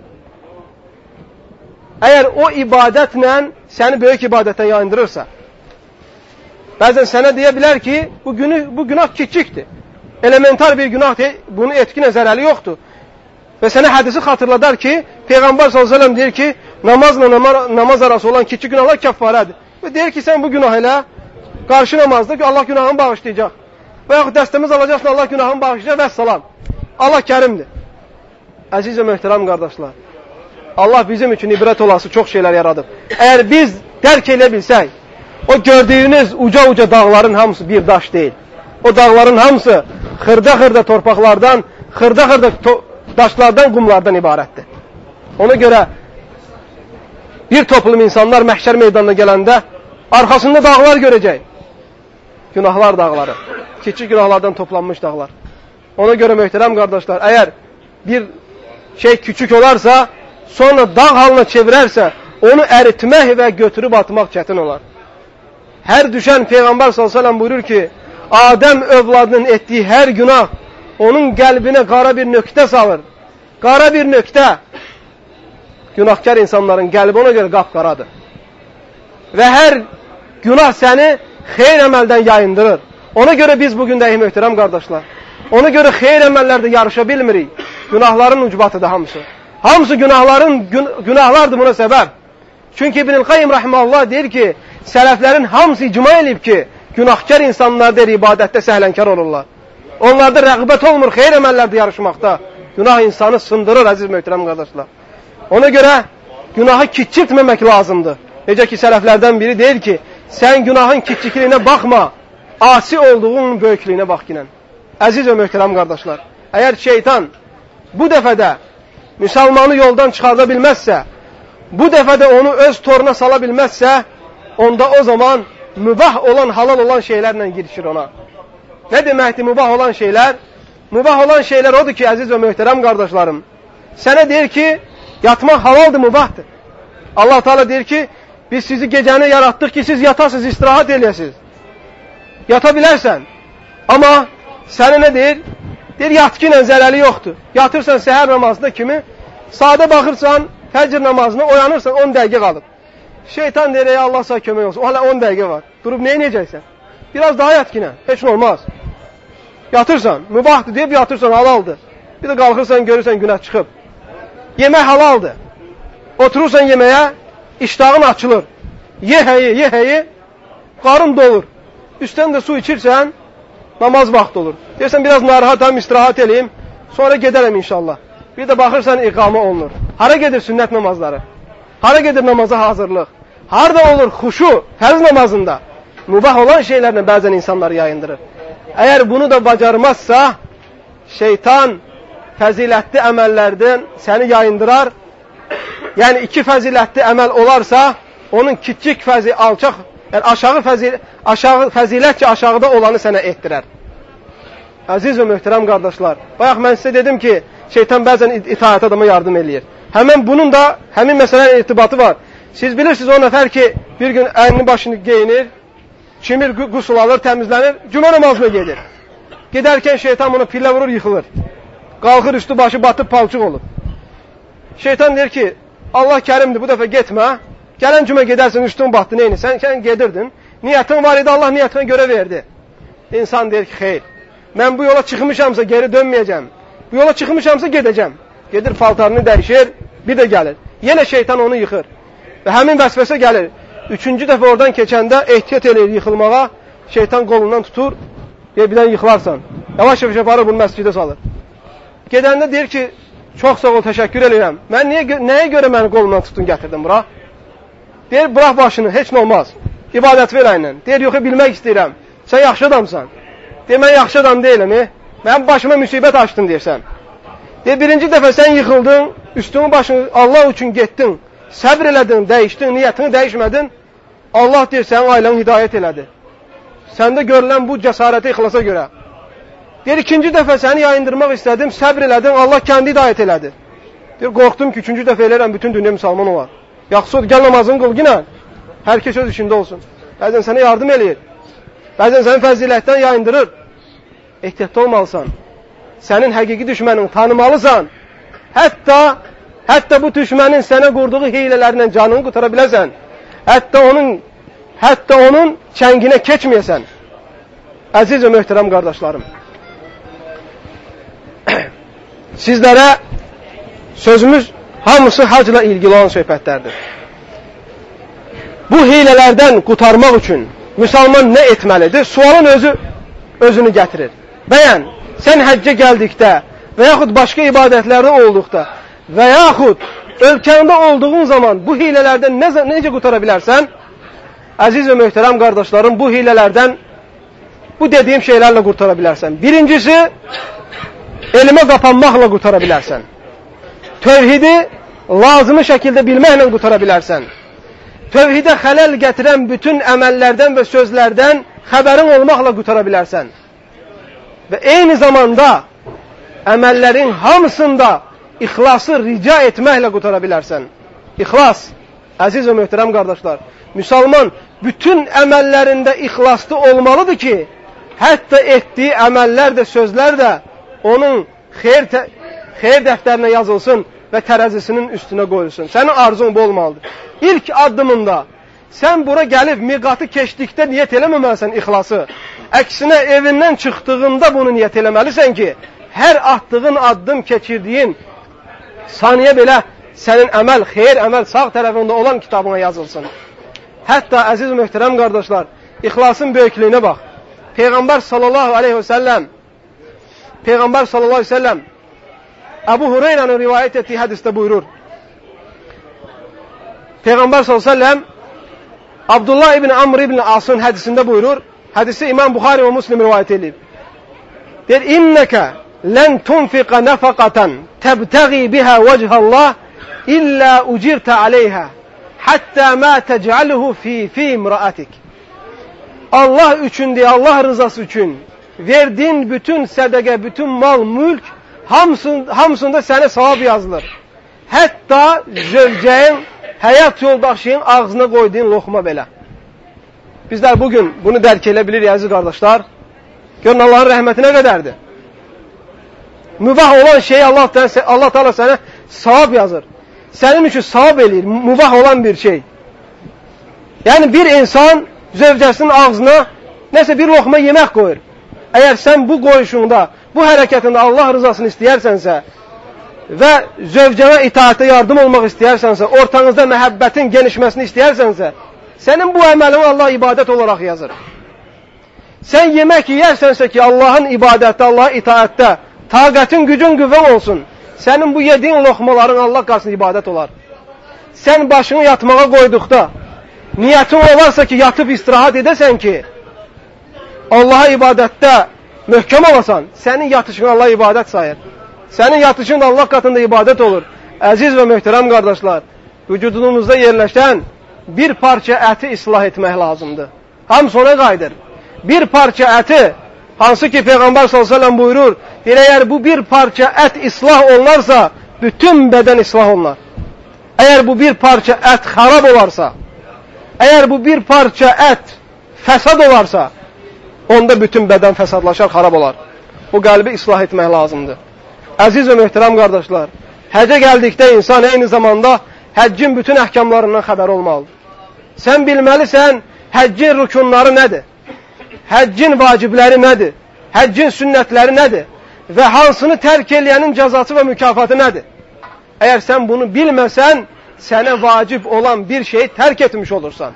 Əgər o ibadətlə səni böyük ibadətdən yayındırırsa, bəzən sənə deyə bilər ki, bu, günü, bu günah kiçikdir. Elementar bir günah deyil, bunun etkinə zərəli yoxdur. Və sənə hədisi xatırladar ki, Peyğəmbər sallallahu əleyhi və səlləm deyir ki, namazla namaz arası olan kiçik günahlar kəffarədir. Və deyir ki, sən bu günah ilə qarşı namazda ki, Allah günahını bağışlayacaq. Və yaxud dəstəmiz alacaqsın, Allah günahını bağışlayacaq və salam. Allah kərimdir. Əziz və möhtərəm qardaşlar, Allah bizim üçün ibrət olası çox şeylər yaradıb. Əgər biz dərk elə bilsək, o gördüyünüz uca-uca dağların hamısı bir daş deyil. O dağların hamısı xırda-xırda torpaqlardan, xırda-xırda daşlardan, qumlardan ibarətdir. Ona görə bir toplum insanlar məhşər meydanına gələndə arxasında dağlar görəcək. Günahlar dağları. Kiçik günahlardan toplanmış dağlar. Ona görə möhtərəm qardaşlar, əgər bir şey küçük olarsa, sonra dağ halına çevirərsə, onu əritmək və götürüb atmaq çətin olar. Hər düşən Peyğəmbər sallallahu əleyhi və səlləm buyurur ki, Adəm övladının etdiyi hər günah onun qəlbinə qara bir nöqtə salır. Qara bir nöqtə. Günahkar insanların qəlbi ona görə qapqaradır. Və hər günah səni xeyr əməldən yayındırır. Ona görə biz bugün də möhtərəm qardaşlar, ona görə xeyr əməllərdə yarışa bilmirik. Günahların ucbatıdır hamısı. Hamısı günahların gün, günahlardır buna səbəb. Çünki İbn-i Qayyim rahimehullah deyir ki, sələflərin hamısı icma edib ki, günahkar insanlar deyir, ibadətdə səhlənkar olurlar. Onlarda rəğbət olmur xeyir əməllərdə yarışmaqda. Günah insanı sındırır, əziz möhtərəm qardaşlar. Ona görə günahı kiçiltməmək lazımdır. Necə ki, sələflərdən biri deyir ki, sən günahın kiçikliyinə baxma, asi olduğun böyüklüyünə bax ki. Əziz və möhtərəm qardaşlar, əgər şeytan bu dəfədə müsəlmanı yoldan çıxarda bilməzsə, bu dəfədə onu öz toruna sala bilməzsə, onda o zaman mübah olan, halal olan şeylərlə girişir ona. Nə deməkdir mübah olan şeylər? Mübah olan şeylər odur ki, əziz və möhtərəm qardaşlarım, sənə deyir ki, yatmaq halaldır, mübahdır. Allah Teala deyir ki, biz sizi gecəni yaratdıq ki, siz yatasınız, istirahat eləyəsiniz. Yata bilərsən. Amma sənə nə deyir? Deyir, yatqınla zərəli yoxdur. Yatırsan səhər namazında kimi, sadə baxırsan, fəcr namazına oyanırsan, on dəqiqə qalıb. Şeytan deyir, ey Allah sağ kömək olsun, o hala on dəqiqə var. Durub nə inəcəksən? Biraz daha yatqınla, heç nə olmaz. Yatırsan, mübahdır deyib yatırsan, halaldır. Bir də qalxırsan, görürsən günah çıxıb. Yemək halaldır. Oturursan yeməyə, iştahın açılır. Ye həyi, ye həyi, qarın dolur. Üstdən də su içirsən, namaz vaxtı olur. Deyirsən, biraz narahatam, istirahat eləyim, sonra gedərəm inşallah. Bir də baxırsan, iqamə olunur. Hara gedir sünnət namazları? Hara gedir namaza hazırlıq? Harada olur xuşu, fərz namazında? Mübah olan şeylərlə bəzən insanları yayındırır. Əgər bunu da bacarmazsa, şeytan fəzilətli əməllərdən səni yayındırar. Yəni, iki fəzilətli əməl olarsa, onun kiçik fəzi, alçaq, yəni aşağı, fəzil, aşağı fəzilət ki, aşağıda olanı sənə etdirər. Əziz və möhtərəm qardaşlar, bayaq mən sizə dedim ki, şeytan bəzən itaət adama yardım eləyir. Həmin bunun da, həmin məsələnin irtibatı var. Siz bilirsiniz o nəfər ki, bir gün əlini başını geyinir, çimir, qusul alır, təmizlənir, cümə namazına gedir. Gedərkən şeytan bunu pillə vurur, yıxılır. Qalxır, üstü başı batıb, palçıq olur. Şeytan deyir ki, Allah kərimdir, bu dəfə getmə. Gələn cümə gedərsən, üstün batdı, neyini? Sən, sən gedirdin. Niyyətin var idi, Allah niyyətinə görə verdi. İnsan deyir ki, xeyr, mən bu yola çıxmışamsa geri dönməyəcəm. Bu yola çıxmışamsa gedəcəm. Gedir, paltarını dəyişir, bir də gəlir. Yenə şeytan onu yıxır. Və həmin vəsvəsə gəlir. Üçüncü dəfə oradan keçəndə ehtiyat eləyir yıxılmağa. Şeytan qolundan tutur, deyir, birdən yıxılarsan. Yavaş-yavaş aparır, bunu məscidə salır. Gedəndə deyir ki, çox sağ ol, təşəkkür edirəm. Mən niyə, nəyə görə məni qolundan tutdun, gətirdin bura? Deyir, bırax başını, heç nə olmaz. İbadət ver aynən. Deyir, yox, bilmək istəyirəm. Sən yaxşı adamsan. Deyir, mən yaxşı adam deyiləm, e? Mənim başıma müsibət açdın, deyirsən. Deyir, birinci dəfə sən yıxıldın, üstünü başını Allah üçün getdin, səbr elədin, dəyişdin, niyyətini dəyişmədin. Allah deyir, sənin ailəni hidayət elədi. Səndə görülən bu cəsarəti ixlasa görə. Deyir, ikinci dəfə səni yayındırmaq istədim, səbr elədin, Allah kəndi hidayət elədi. Deyir, qorxdum ki, üçüncü dəfə eləyirəm, bütün dünya müsəlman olar. Yaxşı ol, gəl namazını qıl yine. Herkes öz işində olsun. Bəzən sənə yardım eləyir. Bəzən səni fəzilətdən yayındırır. Ehtiyatlı olmalısan. Sənin həqiqi düşmənin tanımalısan. Hətta, hətta bu düşmənin sənə qurduğu hiylələrlə canını qutara biləsən. Hətta onun, hətta onun çənginə keçməyəsən. Əziz və möhtərəm qardaşlarım. Sizlərə sözümüz hamısı hacla ilgili olan söhbətlərdir. Bu hilələrdən qutarmaq üçün müsəlman nə etməlidir? Sualın özü özünü gətirir. Bəyən, sən həccə gəldikdə və yaxud başqa ibadətlərdə olduqda və yaxud ölkəndə olduğun zaman bu hilələrdən necə, necə qutara bilərsən? Əziz və möhtərəm qardaşlarım, bu hilələrdən bu dediyim şeylərlə qutara bilərsən. Birincisi, elmə qapanmaqla qutara bilərsən. Tövhidi lazımı şəkildə bilməklə qutara bilərsən. Tövhidə xələl gətirən bütün əməllərdən və sözlərdən xəbərin olmaqla qutara bilərsən. Və eyni zamanda əməllərin hamısında ixlası rica etməklə qutara bilərsən. İxlas, əziz və möhtərəm qardaşlar, müsəlman bütün əməllərində ixlaslı olmalıdır ki, hətta etdiyi əməllər də, sözlər də onun xeyr, xeyr dəftərinə yazılsın və tərəzisinin üstünə qoyulsun. Sənin arzun bu olmalıdır. İlk addımında sən bura gəlib miqatı keçdikdə niyyət eləməməlisən ixlası. Əksinə evindən çıxdığında bunu niyyət eləməlisən ki, hər attığın addım keçirdiyin saniyə belə sənin əməl, xeyr əməl sağ tərəfində olan kitabına yazılsın. Hətta əziz möhtərəm qardaşlar, İhlasın böyüklüğüne bak. Peygamber sallallahu aleyhi ve sellem Peygamber sallallahu aleyhi ve sellem Ebu Hureyre'nin rivayet ettiği hadiste buyurur. Peygamber sallallahu aleyhi ve sellem Abdullah ibn Amr ibn As'ın hadisinde buyurur. Hadisi İmam Bukhari ve Müslim rivayet edilir. Der inneke len tunfika nefakaten tebtagi biha vechallah illa ucirte aleyha hatta ma tec'aluhu fi fi imraatik. Allah üçün diye, Allah rızası üçün verdiğin bütün sedeke, bütün mal, mülk hamsında, hamsında sana sevap yazılır. Hatta zövceğin, hayat yoldaşının ağzına koyduğun lokma belə. Bizler bugün bunu dərk elə bilirik əziz kardeşler. Görün Allah'ın rəhməti nə qədərdir. Mübah olan şeyi Allah, Allah Teala sana sevap yazır. Senin için sevap eləyir, mübah olan bir şey. Yani bir insan zövcəsinin ağzına nəsə bir lokma yemək koyur. Eğer sen bu koyuşunda, bu hareketinde Allah rızasını istəyərsənsə ve zövcəvə itaate yardım olmak istəyərsənsə, ortanızda məhəbbətin genişmesini istəyərsənsə, senin bu əməlini Allah ibadet olarak yazır. Sen yemek yersənsə ki Allah'ın ibadette, Allah'a itaette taqətin, gücün, qüvvən olsun. Senin bu yediğin lokmaların Allah qarşısında ibadet olar. Sen başını yatmağa koyduqda niyetin olarsa ki yatıp istirahat edesen ki Allah'a ibadette möhkəm olasan, senin yatışın Allah ibadet sayır. Senin yatışın Allah katında ibadet olur. Aziz ve möhtərəm kardeşler, vücudunuzda yerleşen bir parça əti ıslah etmək lazımdır. Hamısı ona qayıdır. Bir parça əti, hansı ki Peygamber sallallahu aleyhi ve sellem buyurur, eğer bu bir parça ət ıslah olunarsa, bütün beden ıslah olunar. Eğer bu bir parça ət xarab olarsa, eğer bu bir parça ət fəsad olarsa, onda bütün beden fəsadlaşar, xarab olar. Bu qəlbi ıslah etmək lazımdır. Aziz ve möhtərəm kardeşler, həcə gəldikdə insan eyni zamanda həccin bütün əhkamlarından xəbər olmalıdır. Sen bilməlisən, həccin rükunları nədir? Həccin vacibləri nədir? Həccin sünnətləri nədir? Və hansını tərk eləyənin cəzası və mükafatı nədir? Eğer sen bunu bilməsən, sənə vacib olan bir şeyi tərk etmiş olursan.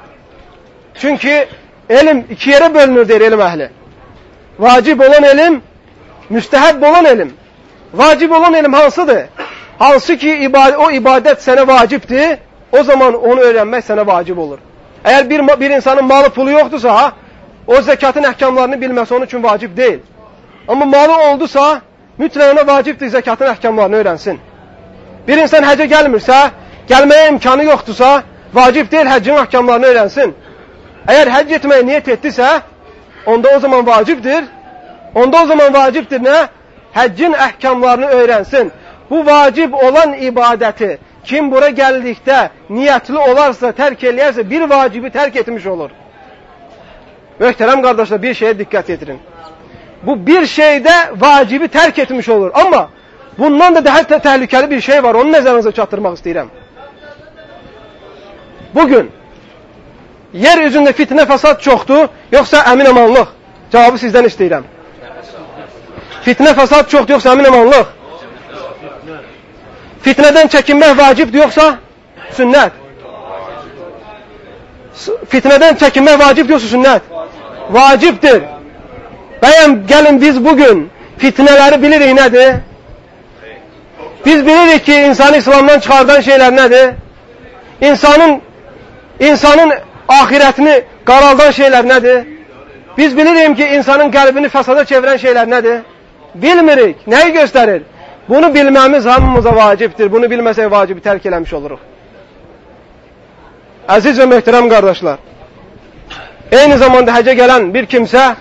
Çünkü elim iki yere bölünür der elim ehli. Vacib olan elim, müstehab olan elim. Vacib olan elim hansıdır? Hansı ki ibadet, o ibadet sana vacipti, o zaman onu öğrenmek sana vacip olur. Eğer bir, bir insanın malı pulu yoktursa, o zekatın ehkamlarını bilmesi onun için vacip değil. Ama malı olduysa, mütləq ona vaciptir zekatın ehkamlarını öğrensin. Bir insan həcə gelmirsə, gelmeye imkanı yoktursa, vacip değil həccin ehkamlarını öğrensin. Eğer həcc etmeye niyet ettisə, onda o zaman vaciptir. Onda o zaman vaciptir ne? Həccin ehkamlarını öğrensin. Bu vacip olan ibadeti kim buraya geldikdə niyetli olarsa, terk eləyərsə bir vacibi terk etmiş olur. Möhtərəm kardeşler, bir şeye dikkat edin. Bu bir şeyde vacibi terk etmiş olur. Ama bundan da daha tehlikeli bir şey var. Onu nəzərinizə çatdırmaq istəyirəm. Bugün yeryüzünde fitne fesat çoktu, yoksa emin amanlıq? Cevabı sizden istəyirəm. Fitne fesat çoktu, yoksa emin amanlıq? Fitneden çekinmek vaciptir, yoksa sünnet? Fitneden çekinmek vaciptir, yoksa sünnet? Vaciptir. Bəyəm, gelin biz bugün fitneleri bilirik nedir? Biz bilirik ki insanı İslam'dan çıkardan şeyler nedir? İnsanın insanın ahiretini qaraldan şeyler nedir? Biz bilirik ki insanın kalbini fesada çeviren şeyler nedir? Bilmirik. Neyi gösterir? Bunu bilmemiz hamımıza vaciptir. Bunu bilmesek vacibi terk eləmiş oluruq. Aziz ve möhtərəm kardeşler, eyni zamanda həcə gelen bir kimse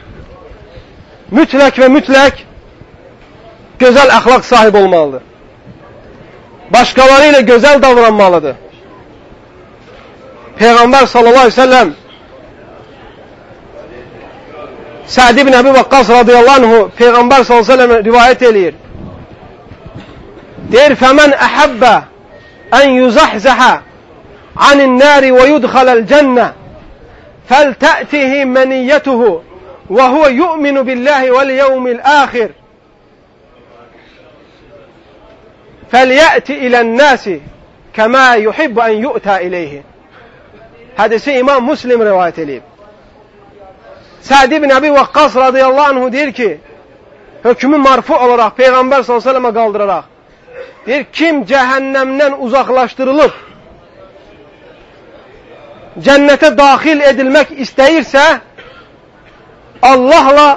mütləq ve mütləq güzel ahlak sahibi olmalıdır. Başkalarıyla güzel davranmalıdır. Peygamber sallallahu aleyhi ve sellem Sa'd ibn Abi Waqqas radıyallahu anhu Peygamber sallallahu aleyhi ve sellem rivayet eləyir. Der femen ahabba en yuzahzaha anin nari ve yudkhalal cenne felte'tihi meniyyetuhu ve huve yu'minu billahi vel yevmil ahir felyati ilen nasi kema yuhibbu en yu'ta ileyhi. Hadisi İmam Müslim rivayet edilib. Sa'd ibn Abi Waqqas radıyallahu anhu deyir ki, hökmü marfu olaraq Peyğəmbər sallallahu əleyhi və səlləmə qaldıraraq, deyir, kim cəhənnəmdən uzaqlaşdırılıb cənnətə daxil edilmək istəyirsə, Allahla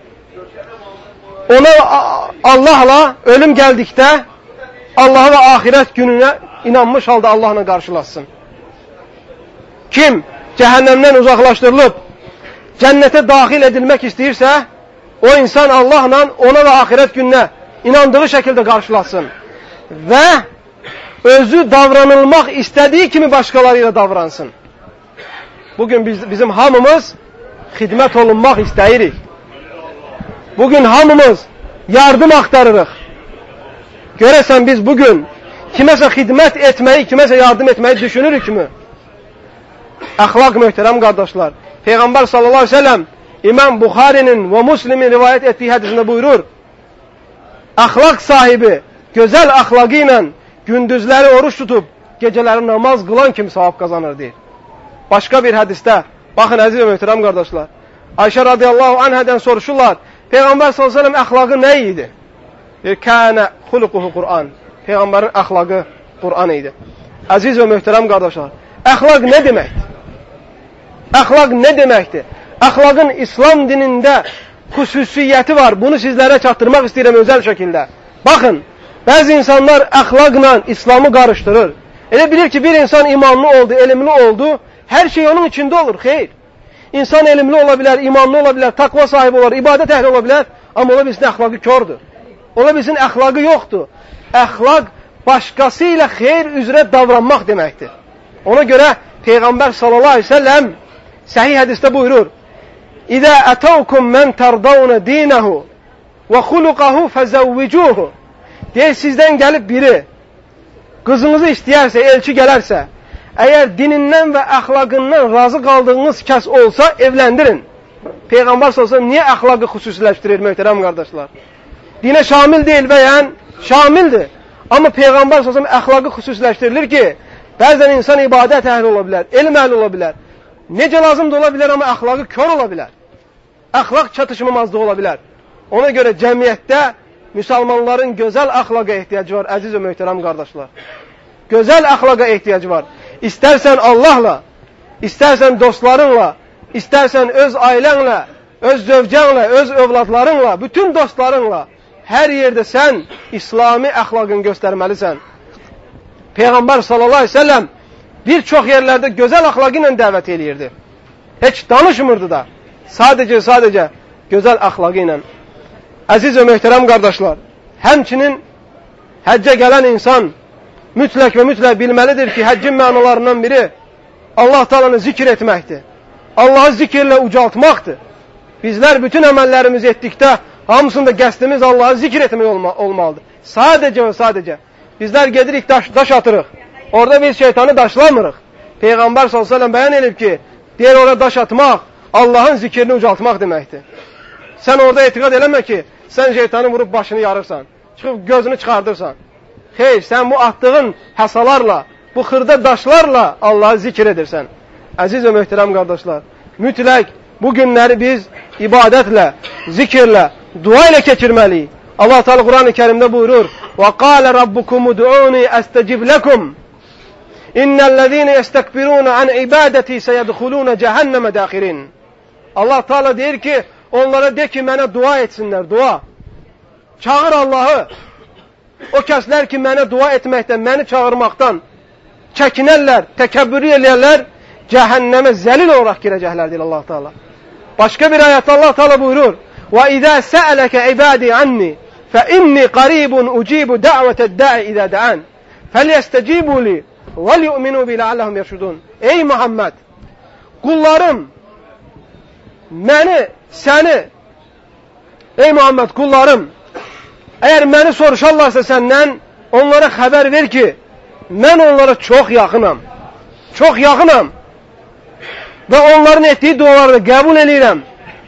ona Allahla ölüm gəldikdə Allaha və axirət gününə inanmış halda Allahla qarşılaşsın. Kim cəhənnəmdən uzaqlaşdırılıb cənnətə daxil edilmək istəyirsə, o insan Allahla ona və axirət gününə inandığı şəkildə qarşılaşsın və özü davranılmaq istədiyi kimi başqaları ilə davransın. Bugün biz, bizim hamımız xidmət olunmaq istəyirik. Bugün hamımız yardım axtarırıq. Görəsən biz bugün kiməsə xidmət etməyi, kiməsə yardım etməyi düşünürükmü? Əxlaq möhtərəm qardaşlar. Peyğəmbər sallallahu aleyhi ve sellem İmam Buxarinin və Müslimin rivayət etdiyi hədisində buyurur, əxlaq sahibi gözəl əxlaqı ilə gündüzləri oruç tutub, gecələri namaz qılan kimi savab qazanır deyir. Başqa bir hədisdə, baxın əziz və möhtərəm qardaşlar, Ayşə radiyallahu anhədən soruşurlar, Peyğəmbər sallallahu aleyhi ve sellem əxlaqı nə idi? Kənə xuluquhu Qur'an. Peyğəmbərin əxlaqı Qur'an idi. Əziz və möhtərəm qardaşlar, əxlaq nə deməkdir? Əxlaq nə deməkdir? Əxlaqın İslam dinində xüsusiyyəti var. Bunu sizlərə çatdırmaq istəyirəm özəl şəkildə. Baxın, bəzi insanlar əxlaqla İslamı qarışdırır. Elə bilir ki, bir insan imanlı oldu, elmli oldu, hər şey onun içində olur. Xeyr. İnsan elmli ola bilər, imanlı ola bilər, taqva sahibi olar, ibadət əhli ola bilər, amma ola bilsin əxlaqı kördür. Ola bilsin əxlaqı yoxdur. Əxlaq başqası ilə xeyr üzrə davranmaq deməkdir. Ona görə Peyğəmbər sallallahu aleyhi ve sellem səhih hədisdə buyurur, İzə ətəvkum mən tərdavuna dinəhu və xuluqahu fəzəvvicuhu. Deyir, sizdən gəlib biri qızınızı istəyərsə, elçi gələrsə, əgər dinindən və əxlaqından razı qaldığınız kəs olsa, evləndirin. Peyğəmbər sallallahu aleyhi ve sellem niyə əxlaqı xüsusiləşdirir, möhtərəm qardaşlar? Dinə şamil deyil bəyən, şamildir. Amma Peyğəmbər sallallahu aleyhi ve sellem əxlaqı xüsusiləşdirilir ki, bəzən insan ibadət əhli ola bilər, elm əhli ola bilər. Necə lazım da ola bilər, amma əxlaqı kör ola bilər. Əxlaq çatışmamazlığı ola bilər. Ona görə cəmiyyətdə müsəlmanların gözəl əxlaqa ehtiyacı var, əziz və möhtərəm qardaşlar. Gözəl əxlaqa ehtiyacı var. İstərsən Allahla, istərsən dostlarınla, istərsən öz ailənlə, öz zövcənlə, öz övladlarınla, bütün dostlarınla, hər yerdə sən İslami əxlaqını göstərməlisən. Peyğəmbər sallallahu aleyhi ve sellem bir çox yerlərdə gözəl əxlaqı ilə dəvət eləyirdi. Heç danışmırdı da. Sadəcə, sadəcə gözəl əxlaqı ilə. Əziz və möhtərəm qardaşlar, həmçinin həccə gələn insan mütləq və mütləq bilməlidir ki, həccin mənalarından biri Allah Taala'nı zikr etməkdir. Allahı zikirlə ucaltmaqdır. Bizlər bütün əməllərimizi etdikdə hamısında qəsdimiz Allahı zikr etmək olma olmalıdır. Sadəcə və sadəcə. Bizlər gedirik, daş, daş atırıq. Orada biz şeytanı daşlamırıq. Peyğəmbər sallallahu aleyhi ve sellem bəyan edib ki, deyir orada daş atmaq, Allahın zikrini ucaltmaq deməkdir. Sən orada etiqad eləmə ki, sən şeytanı vurub başını yarırsan, çıxıb gözünü çıxardırsan. Xeyr, sən bu atdığın həsalarla, bu xırda daşlarla Allahı zikr edirsən. Əziz və möhtərəm qardaşlar, mütləq bu günləri biz ibadətlə, zikirlə, dua ilə keçirməliyik. Allah Teala Quran-ı Kerim'de buyurur: وَقَالَ رَبُّكُمُ دُعُونِي أَسْتَجِبْ لَكُمْ اِنَّ الَّذ۪ينَ يَسْتَكْبِرُونَ عَنْ عِبَادَتِي سَيَدْخُلُونَ جَهَنَّمَ دَاخِرِينَ. Allah Teala der ki, onlara de ki mənə dua etsinlər, dua. Çağır Allah'ı. O kəslər ki, mənə dua etməkdən, məni çağırmaqdan çəkinərlər, təkəbbürü eləyərlər, cəhənnəmə zəlil olaraq girəcəklər, deyir Allah Teala. Başqa bir ayətdə Allah Teala buyurur: وَإِذَا سَأَلَكَ عِبَادِي عَنِّي فَإِنِّي قَرِيبٌ أُجِيبُ دَعْوَةَ الدَّاعِ إِذَا دَعَانِ فَلْيَسْتَجِيبُوا لِي وَلْيُؤْمِنُوا بِي لَعَلَّهُمْ يَرْشُدُونَ. Ey Muhammed! Kullarım məni, səni, ey Muhammed, kullarım, əgər məni soruşarlarsa səndən, onlara xəbər ver ki, mən onlara çox yaxınam, çox yaxınam və onların etdiyi dualarını qəbul edirəm.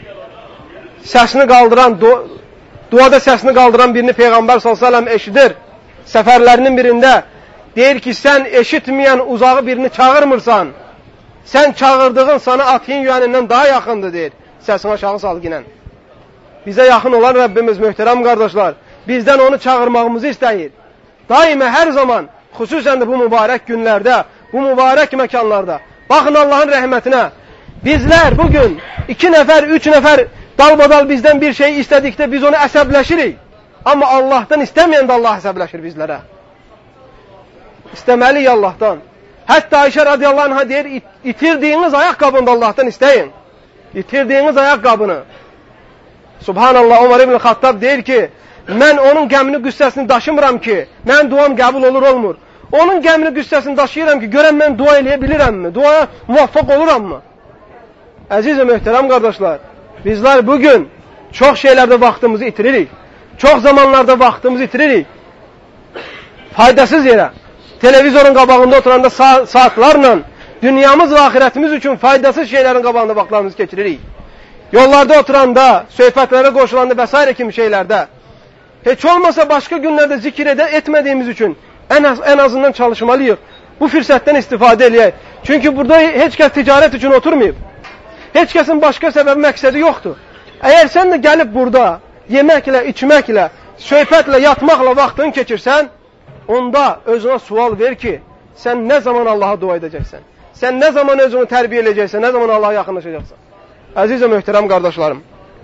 Səsini qaldıran, du duada səsini qaldıran birini Peyğəmbər sallallahu əleyhi və səlləm eşidir. Səfərlərinin birində deyir ki, sən eşitməyən uzağı birini çağırmırsan, sən çağırdığın sana atın yüyənindən daha yaxındır, deyir. səsini aşağı sal ginən. Bizə yaxın olan Rəbbimiz, möhtərəm qardaşlar, bizdən onu çağırmağımızı istəyir. Daima, hər zaman, xüsusən də bu mübarək günlərdə, bu mübarək məkanlarda, baxın Allahın rəhmətinə, bizlər bugün iki nəfər, üç nəfər dalbadal bizdən bir şey istədikdə biz onu əsəbləşirik. Amma Allahdan istəməyəndə Allah əsəbləşir bizlərə. İstəməliyik Allahdan. Hətta Ayşə radiyallahu anh'a deyir, itirdiyiniz ayaqqabını Allahdan istəyin. İtirdiyiniz ayaqqabını. Subhanallah, Umar ibn Xattab deyir ki, mən onun qəmini, qüssəsini daşımıram ki, mənim duam qəbul olur, olmur. Onun qəmini, qüssəsini daşıyıram ki, görəm mən dua eləyə bilirəmmi? Duaya muvaffaq olurammı? Əziz və möhtərəm qardaşlar, bizlər bugün çox şeylərdə vaxtımızı itiririk. Çox zamanlarda vaxtımızı itiririk. Faydasız yerə. Televizorun qabağında oturanda sa saatlarla dünyamız və axirətimiz üçün faydasız şeylərin qabağında vaxtlarımızı keçiririk. Yollarda oturanda, söhbətlərə qoşulanda və s. kimi şeylərdə. Heç olmasa başqa günlərdə zikir edə etmədiyimiz üçün ən, az, ən azından çalışmalıyıq. Bu fürsətdən istifadə eləyək. Çünki burada heç kəs ticarət üçün oturmayıb. Heç kəsin başqa səbəbi, məqsədi yoxdur. Əgər sən də gəlib burada yeməklə, içməklə, söhbətlə, yatmaqla vaxtını keçirsən, onda özünə sual ver ki, sən nə zaman Allaha dua edəcəksən? Sən nə zaman özünü tərbiyə edəcəksən? Nə zaman Allaha yaxınlaşacaqsan? Əziz və möhtərəm qardaşlarım,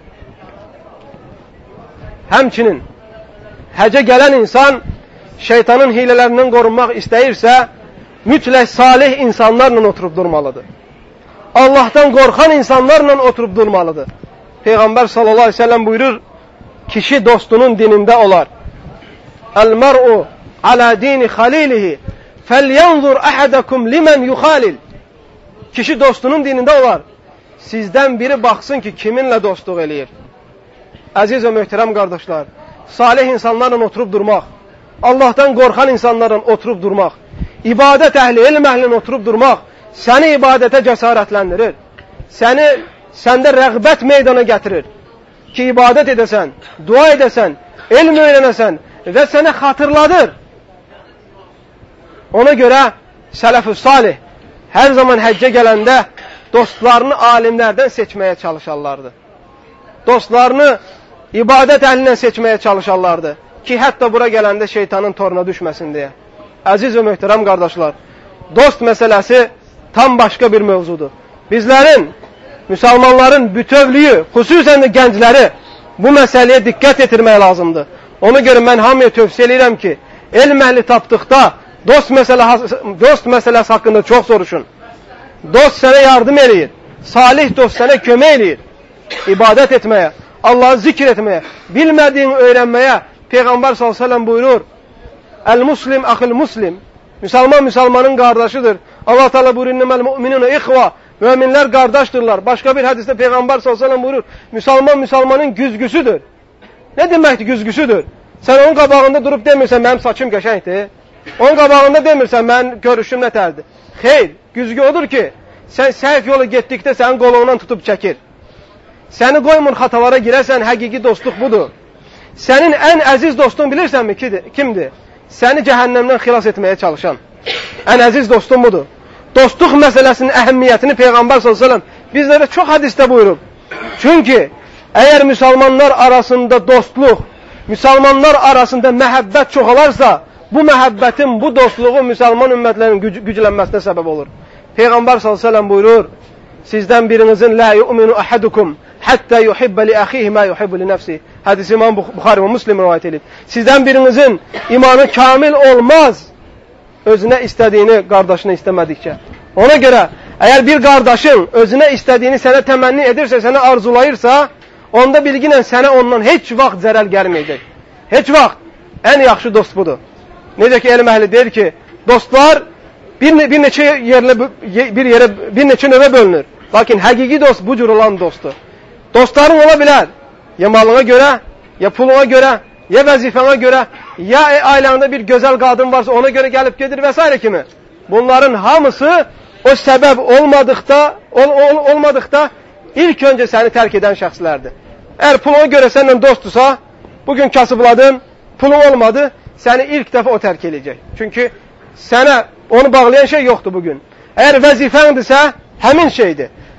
həmçinin həcə gələn insan şeytanın hilələrindən qorunmaq istəyirsə, mütləq salih insanlarla oturub durmalıdır. Allahdan qorxan insanlarla oturub durmalıdır. Peyğəmbər sallallahu aleyhi ve sellem buyurur, kişi dostunun dinində olar. El-mer'u ala dini xalilihi felyanzur ahadakum limen yukhalil. Kişi dostunun dinində olar. Sizdən biri baxsın ki, kiminlə dostluq eləyir. Əziz və möhtərəm qardaşlar, salih insanlarla oturub durmaq, Allahdan qorxan insanlarla oturub durmaq, ibadət əhli, elm əhlinin oturub durmaq, səni ibadətə cəsarətləndirir. Səni, səndə rəğbət meydana gətirir ki, ibadət edəsən, dua edəsən, elm öyrənəsən və sənə xatırladır. Ona görə sələf-ü salih hər zaman həccə gələndə dostlarını alimlərdən seçməyə çalışarlardı. Dostlarını ibadət əhlindən seçməyə çalışarlardı ki, hətta bura gələndə şeytanın toruna düşməsin deyə. Əziz və möhtərəm qardaşlar, dost məsələsi tam başqa bir mövzudur. Bizlərin, müsəlmanların bütövlüyü, xüsusən də gəncləri bu məsələyə diqqət yetirmək lazımdır. Ona görə mən hamıya tövsiyə edirəm ki, elm əhli tapdıqda dost, məsələ, dost məsələsi haqqında çox soruşun. Dost sənə yardım eləyir, salih dost sənə kömək eləyir, ibadət etməyə, Allah'ı zikr etməyə, bilmədiyin öyrənməyə. Peyğəmbər sallallahu aleyhi ve sellem buyurur, El-muslim axil muslim, müsəlman müsəlmanın qardaşıdır. Allah Teala buyurur, İnnemel mu'minuna ixva, müminlər qardaşdırlar. Başqa bir hədisdə Peyğəmbər sallallahu aleyhi ve sellem buyurur, müsəlman müsəlmanın güzgüsüdür. Nə deməkdir güzgüsüdür? Sən onun qabağında durub demirsən, mənim saçım qəşəngdir. Onun qabağında demirsən, mənim görüşüm nətərdir. Xeyr, güzgü odur ki, sən səhv yola getdikdə sənin qolundan tutub çəkir. Səni qoymur xatalara girəsən, həqiqi dostluq budur. Sənin ən əziz dostun bilirsənmi kimdir? Səni cəhənnəmdən xilas etməyə çalışan. Ən əziz dostun budur. Dostluq məsələsinin əhəmmiyyətini Peyğəmbər sallallahu aleyhi ve sellem bizlərə çox hədisdə buyurub. Çünki əgər müsəlmanlar arasında dostluq, müsəlmanlar arasında məhəbbət çoxalarsa, bu məhəbbətin, bu dostluğu müsəlman ümmətlərinin güc güclənməsinə səbəb olur. Peyğəmbər sallallahu aleyhi ve sellem buyurur, sizdən birinizin la yu'minu ahadukum hatta yuhibba li akhihi ma yuhibbu li nafsihi. Hədis İmam Buxari və Müslim rivayet edib. Sizdən birinizin imanı kamil olmaz, özünə istədiyini qardaşına istəmədikcə. Ona görə, əgər bir qardaşın özünə istədiyini sənə təmənni edirsə, sənə arzulayırsa, onda bilginən sənə ondan heç vaxt zərər gəlməyəcək. Heç vaxt. Ən yaxşı dost budur. Necə ki, elm əhli deyir ki, dostlar bir, ne bir neçə yerlə, bir yerə, bir neçə növə bölünür. Lakin həqiqi dost bu cür olan dostdur. Dostların ola bilər, ya malına görə, ya puluna görə, ya vəzifəna görə, ya ailəndə bir gözəl qadın varsa ona görə gəlib gedir və s. kimi. Bunların hamısı o səbəb olmadıqda, ol, ol, olmadıqda ilk öncə səni tərk edən şəxslərdir. Əgər puluna görə səndən dostdursa, bugün kasıbladın, pulun olmadı, səni ilk dəfə o tərk edəcək. Çünki sənə onu bağlayan şey yoxdur bugün. Əgər vəzifəndirsə, həmin şeydir.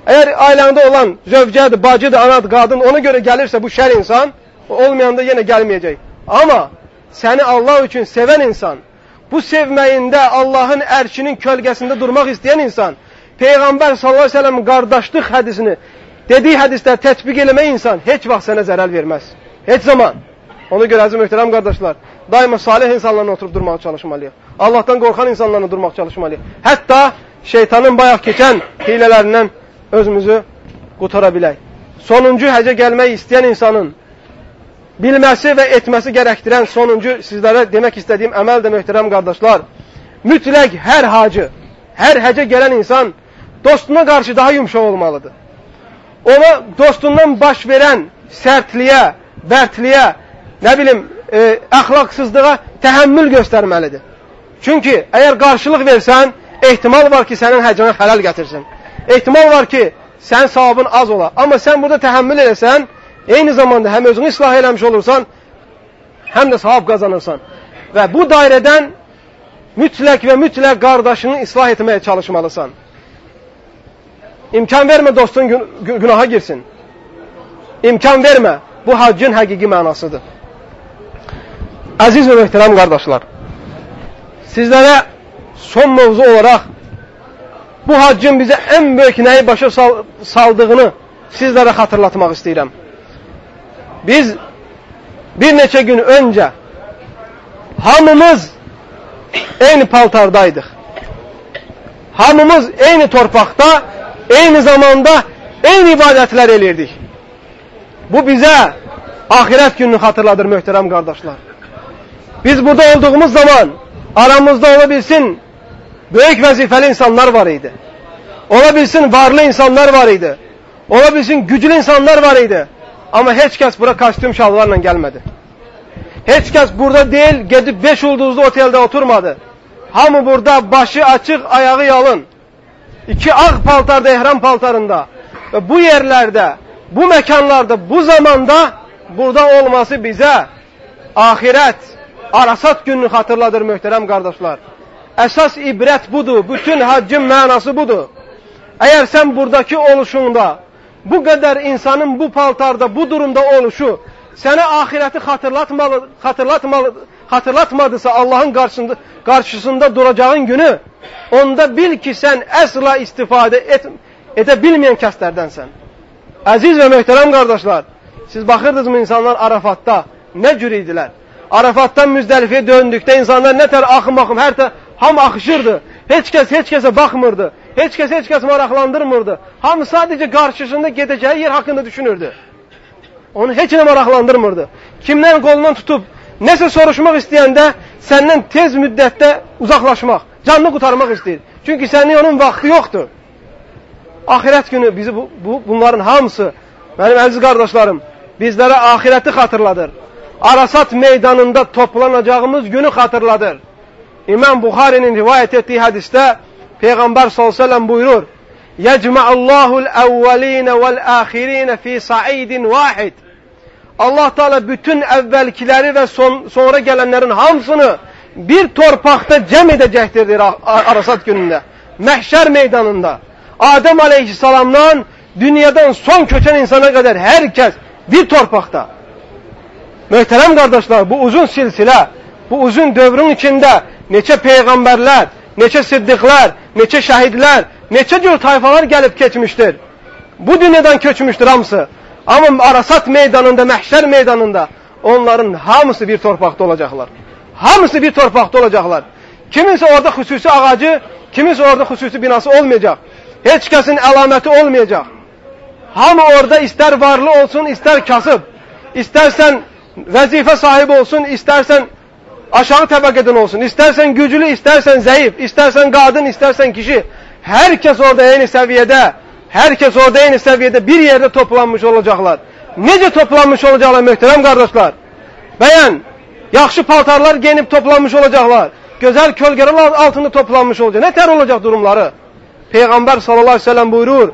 Eğer ailende olan zövcədir, bacıdır, anadır, qadın ona göre gelirse bu şer insan, olmayanda yine gelmeyecek. Ama seni Allah için seven insan, bu sevməyində Allah'ın ərşinin kölgəsində durmaq istəyən insan, Peyğəmbər sallallahu aleyhi ve sellem'in qardaşlıq hədisini dediği hədislər tətbiq eləmək insan heç vaxt sənə zərər verməz. Heç zaman. Ona görə əziz möhtərəm qardaşlar, daima salih insanlarla oturup durmağa çalışmalıyıq. Allah'tan qorxan insanlarla durmaq çalışmalıyıq. Hətta şeytanın bayaq keçən hilələrindən özümüzü qutara bilək. Sonuncu həcə gəlmək istəyən insanın bilməsi və etməsi gərəkdirən sonuncu sizlərə demək istədiyim əməl də möhtərəm qardaşlar, mütləq hər hacı, hər həcə gələn insan dostuna qarşı daha yumşaq olmalıdır. Ona dostundan baş verən sərtliyə, bərtliyə, nə bilim, e, əxlaqsızlığa təhəmmül göstərməlidir. Çünki əgər qarşılıq versən, ehtimal var ki, sənin həcənə xələl gətirsin. Ehtimal var ki, sənin savabın az ola. Amma sən burada təhəmmül eləsən, eyni zamanda həm özünü islah eləmiş olursan, həm də savab qazanırsan. Və bu dairədən mütləq və mütləq qardaşını islah etməyə çalışmalısan. İmkan vermə dostun gün günaha girsin. İmkan vermə. Bu haccın həqiqi mənasıdır. Əziz və möhtərəm qardaşlar, sizlərə son mövzu olaraq bu haccın bizə ən böyük nəyi başa sal saldığını sizlərə xatırlatmaq istəyirəm. Biz bir neçə gün öncə hamımız eyni paltardaydıq. Hamımız eyni torpaqda, eyni zamanda eyni ibadətlər elirdik. Bu bizə ahirət gününü xatırladır möhtərəm qardaşlar. Biz burada olduğumuz zaman aramızda ola bilsin böyük vəzifəli insanlar var idi. Ola bilsin varlı insanlar var idi. Ola bilsin güclü insanlar var idi. Amma heç kəs bura kostyum şalvarla gəlmədi. Heç kəs burada deyil, gedib beş ulduzlu otelde oturmadı. Hamı burada başı açıq, ayağı yalın. İki ağ paltarda, ehram paltarında. Və bu yerlərdə, bu məkanlarda, bu zamanda burada olması bizə ahirət, Arasat gününü xatırladır möhtərəm qardaşlar. Əsas ibrət budur, bütün haccın mənası budur. Əgər sən buradakı oluşunda, bu qədər insanın bu paltarda, bu durumda oluşu sənə ahirəti xatırlatmalı, xatırlatmalı, xatırlatmadısa Allahın qarşısında, qarşısında duracağın günü, onda bil ki sən əsla istifadə et, edə bilməyən kəslərdənsən. Əziz və möhtərəm qardaşlar, siz baxırdınızmı insanlar Arafatda nə cür idilər? Arafatdan Müzdəlifəyə döndükdə insanlar nə tər axım axım, hər tər ham axışırdı. Heç kəs heç kəsə baxmırdı. Heç kəs heç kəs maraqlandırmırdı. Hamı sadəcə qarşısında gedəcəyi yer haqqında düşünürdü. Onu heç nə maraqlandırmırdı. Kimdən qolundan tutub nəsə soruşmaq istəyəndə səndən tez müddətdə uzaqlaşmaq, canını qurtarmaq istəyir. Çünki sənin onun vaxtı yoxdur. Ahirət günü bizi bu, bu, bunların hamısı, mənim əziz qardaşlarım, bizlərə ahirəti xatırladır. Arasat meydanında toplanacağımız günü xatırladır. İmam Buxarinin rivayət etdiyi hədisdə Peyğəmbər sallallahu əleyhi və səlləm buyurur: "Yecma'ullahul evveline vel ahirin fi sa'idin vahid." Allah Teala bütün əvvəlkiləri və son, sonra gələnlərin hamısını bir torpaqda cəm edəcəkdir deyir Arasat günündə. Məhşər meydanında. Adəm aleyhissalamdan dünyadan son köçən insana qədər hər kəs bir torpaqda. Möhtərəm qardaşlar, bu uzun silsilə, bu uzun dövrün içində neçə peyğəmbərlər, neçə siddiqlər, neçə şəhidlər, neçə cür tayfalar gəlib keçmişdir. Bu dünyadan köçmüşdür hamısı. Amma Arasat meydanında, məhşər meydanında onların hamısı bir torpaqda olacaqlar. Hamısı bir torpaqda olacaqlar. Kiminsə orada xüsusi ağacı, kiminsə orada xüsusi binası olmayacaq. Heç kəsin əlaməti olmayacaq. Hamı orada istər varlı olsun, istər kasıb, istərsən vəzifə sahibi olsun, istərsən aşağı təbəqədən olsun, istərsən güclü, istərsən zəif, istərsən qadın, istərsən kişi. Hər kəs orada eyni səviyyədə, hər kəs orada eyni səviyyədə bir yerdə toplanmış olacaqlar. Necə toplanmış olacaqlar möhtərəm qardaşlar? Bəyən, yaxşı paltarlar geyinib toplanmış olacaqlar. Gözəl kölgələr altında toplanmış olacaq. Nə tər olacaq durumları? Peyğəmbər sallallahu aleyhi ve sellem buyurur: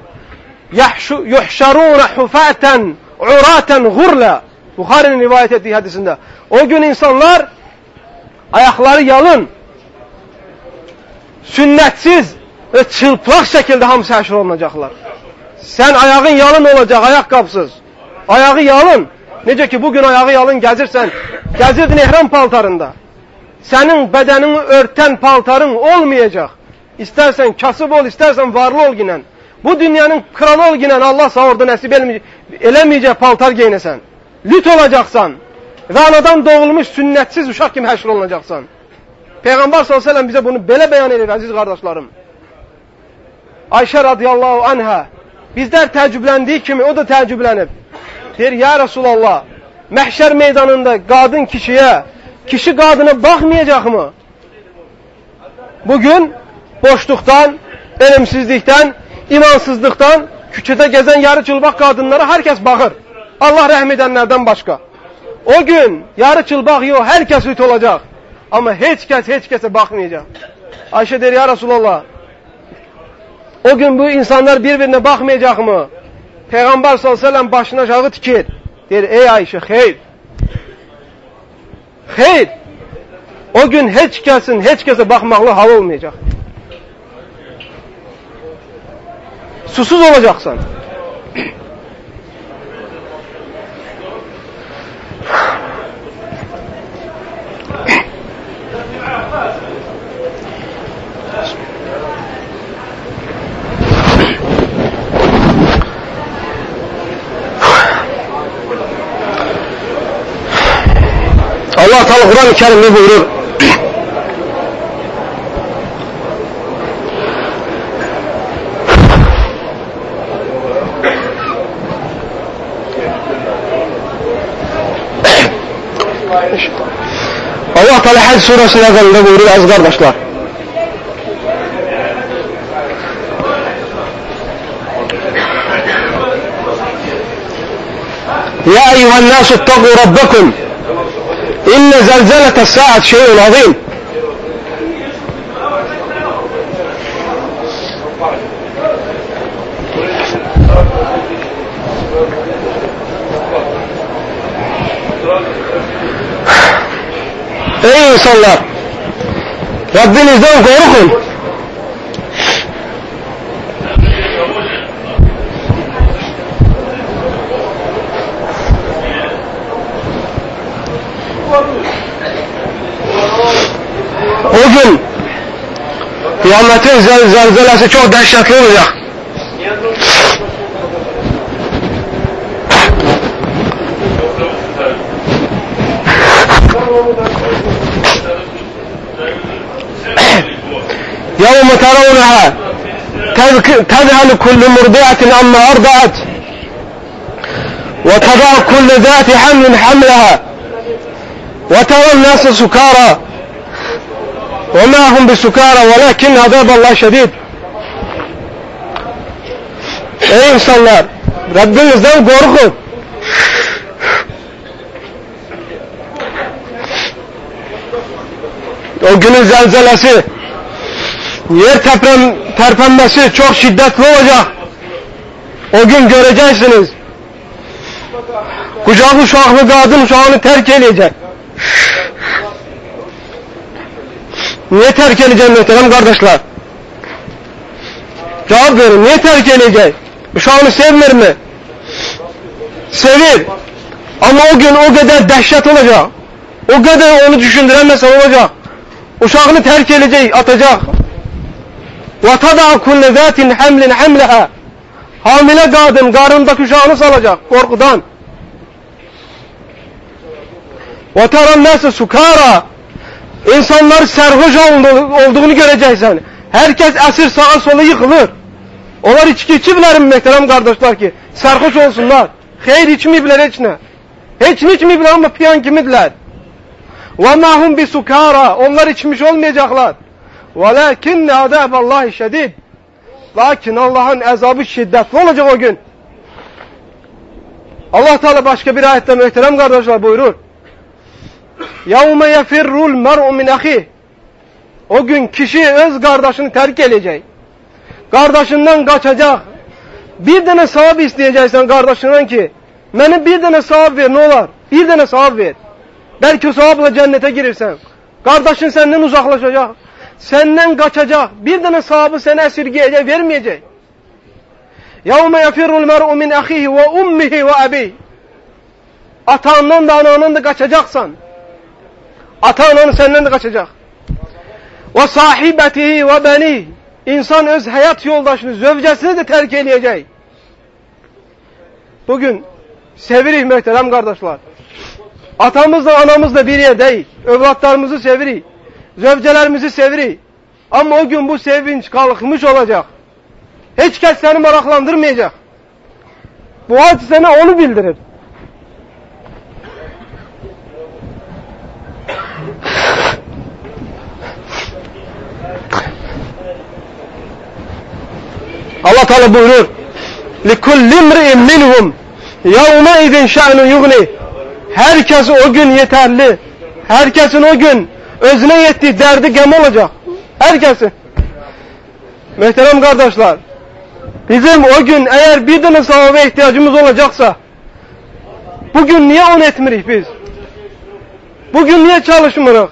"Yuhşaruna hufaten, uraten ghurla." Buxarinin rivayət etdiyi hədisində. O gün insanlar ayaqları yalın, sünnətsiz və çılpaq şəkildə hamısı həşr olunacaqlar. Sen ayağın yalın olacak, ayakkabısız. Ayağı yalın. Necə ki bugün ayağı yalın gəzirsən, gəzirdin ehram paltarında. Senin bedenini örten paltarın olmayacak. İstersen kasıb ol, istersen varlı ol ginen. Bu dünyanın kralı ol ginen Allah sana orada nasip eləmeyecek paltar giyinesen. Lüt olacaksan ve anadan doğulmuş sünnetsiz uşaq kimi həşr olunacaksan. Peygamber sallallahu aleyhi ve sellem bize bunu belə beyan edir aziz kardeşlerim. Ayşe radıyallahu anha bizler təəccübləndiği kimi o da təəccüblənib. Der ya Resulallah, məhşər meydanında kadın kişiye, kişi kadına bakmayacak mı? Bugün boşluktan, elimsizlikten, imansızlıktan küçede gezen yarı çılbak kadınlara herkes bakır. Allah rəhm edənlərdən başka. O gün yarı çılbak yok, herkes lüt olacak. Ama hiç kes hiç kese bakmayacak. Ayşe der ya Resulallah, o gün bu insanlar birbirine bakmayacak mı? Peygamber sallallahu aleyhi ve sellem başına aşağı tikir. Der ey Ayşe, hayır. Hayır. O gün hiç kesin hiç kese bakmaklı hal olmayacak. Susuz olacaksan. Allah Teala Kur'an-ı Kerim'de buyurur. Allah Teala Hac suresine kadar buyurur aziz kardeşler. Ya eyyuhan nasu ittaqu rabbakum inne zelzeletes saat şey'un azim. Ey insanlar! Rabbinizden korkun. O gün kıyametin zelzelesi çok dehşetli olacak. يوم ترونها تذهل كل مرضعة عما أرضعت وتضع كل ذات حمل حملها وترى الناس سكارى وما هم بسكارى ولكن عذاب الله شديد. Ey insanlar! Rabbinizden korkun. O günün zelzelesi, yer deprem terpenmesi çok şiddetli olacak. O gün göreceksiniz. Kucak uşaklı kadın uşağını terk edecek. Niye terk edecek muhterem kardeşler? Cevap verin, niye terk edecek? Uşağını sevmir mi? Sevir. Ama o gün o kadar dehşet olacak. O kadar onu düşündüremezsen olacak. Uşağını terk edecek, atacak. وَتَدَعَ كُلَّ ذَاتٍ حَمْلٍ حَمْلَهَا. Hamile kadın karnındaki uşağını salacak korkudan. وَتَرَى النَّاسَ سُكَارًا. İnsanlar serhoş olduğunu göreceksin. Herkes esir sağa sola yıkılır. Onlar içki içibler mi muhterem kardeşler ki? Serhoş olsunlar. Hayır içmeyibler hiç ne. Hiç mi içmeyibler ama piyan kimidler. وَمَا هُمْ بِسُكَارًا. Onlar içmiş olmayacaklar. وَلَكِنَّ عَذَابَ اللّٰهِ شَدِيدٌ. Lakin Allah'ın azabı şiddetli olacak o gün. Allah Teala başka bir ayette muhterem kardeşler buyurur. يَوْمَ يَفِرُّ الْمَرْءُ مِنْ أَخِيهِ. O gün kişi öz kardeşini terk edecek. Kardeşinden kaçacak. Bir tane sevap isteyeceksin kardeşinden ki, bana bir tane sevap ver ne olur? Bir tane sevap ver. Belki o sevapla cennete girirsen. Kardeşin senden uzaklaşacak. Senden kaçacak. Bir tane sevabı sana esirgeyecek, vermeyecek. يَوْمَ يَفِرُّ الْمَرْءُ مِنْ أَخِيهِ وَأُمِّهِ وَأَبِيهِ. Atandan da anandan da kaçacaksan, ata-anan senden de kaçacak. Ve sahibetihi ve beni. İnsan öz hayat yoldaşını, zövcesini de terk edecek. Bugün sevirik muhterem kardeşler. Atamızla anamızla bir yerdeyiz. Evlatlarımızı sevirik. Zövcelerimizi sevirik. Ama o gün bu sevinç kalkmış olacak. Hiç kes seni meraklandırmayacak. Bu hadis sana onu bildirir. Allah Teala buyurur: "Likulli imri'in minhum yevme idin şa'nun yughni." Herkes o gün yeterli. Herkesin o gün özüne yettiği derdi gem olacak. Herkesin. Muhterem kardeşler, bizim o gün eğer bir tane sevaba ihtiyacımız olacaksa, bugün niye onu etmirik biz? Bugün niye çalışmırıq?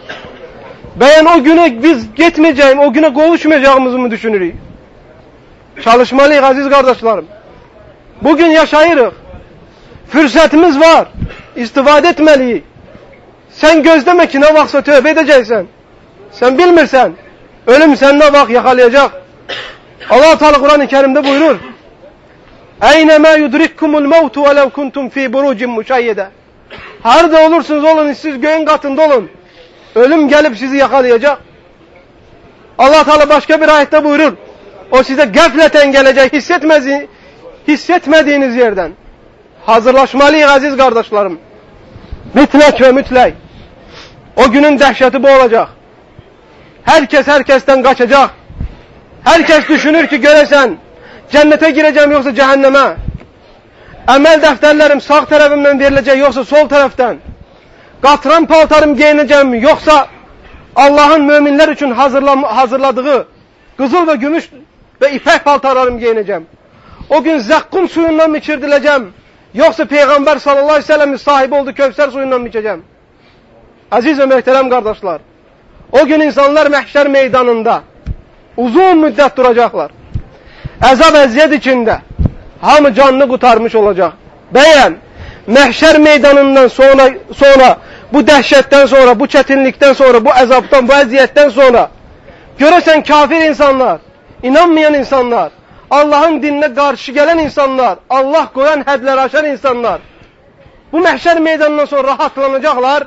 Ben o güne biz gitmeyeceğim, o güne kavuşmayacağımızı mı düşünürük? Çalışmalıyız aziz kardeşlerim. Bugün yaşayırıq. Fürsətimiz var. İstifade etmeliyiz. Sen gözleme ki ne vaksa tövbe edeceksin. Sen bilmirsen. Ölüm sen ne vak yakalayacak. Allah Teala Kur'an-ı Kerim'de buyurur: "Eynema yudrikkumul mevtu ve lev kuntum fi burucin muşayyede." Harda olursunuz olun, siz göğün katında olun. Ölüm gelip sizi yakalayacak. Allah Teala başka bir ayette buyurur: "O size gafleten gelecek, hissetmezi, hissetmediğiniz yerden." Hazırlaşmalıyız aziz kardeşlerim. Mütlak ve mütlak. O günün dehşeti bu olacak. Herkes herkesten kaçacak. Herkes düşünür ki göresen cennete gireceğim yoksa cehenneme. Emel defterlerim sağ tarafımdan verilecek yoksa sol taraftan. Katran paltarım giyineceğim mi yoksa Allah'ın müminler için hazırladığı kızıl ve gümüş ve ipek paltarlarım giyineceğim. O gün zakkum suyundan mı içirdileceğim yoksa Peygamber sallallahu aleyhi ve sellem'in sahibi olduğu Kevser suyundan mı içeceğim? Aziz ve muhterem kardeşler, o gün insanlar mahşer meydanında uzun müddet duracaklar. Azap eziyet içinde. Hamı canını kurtarmış olacak. Beğen, mahşer meydanından sonra, sonra bu dehşetten sonra, bu çetinlikten sonra, bu azaptan, bu eziyetten sonra görürsen kafir insanlar, inanmayan insanlar, Allah'ın dinine karşı gelen insanlar, Allah koyan hadleri aşan insanlar bu mahşer meydanından sonra rahatlanacaklar.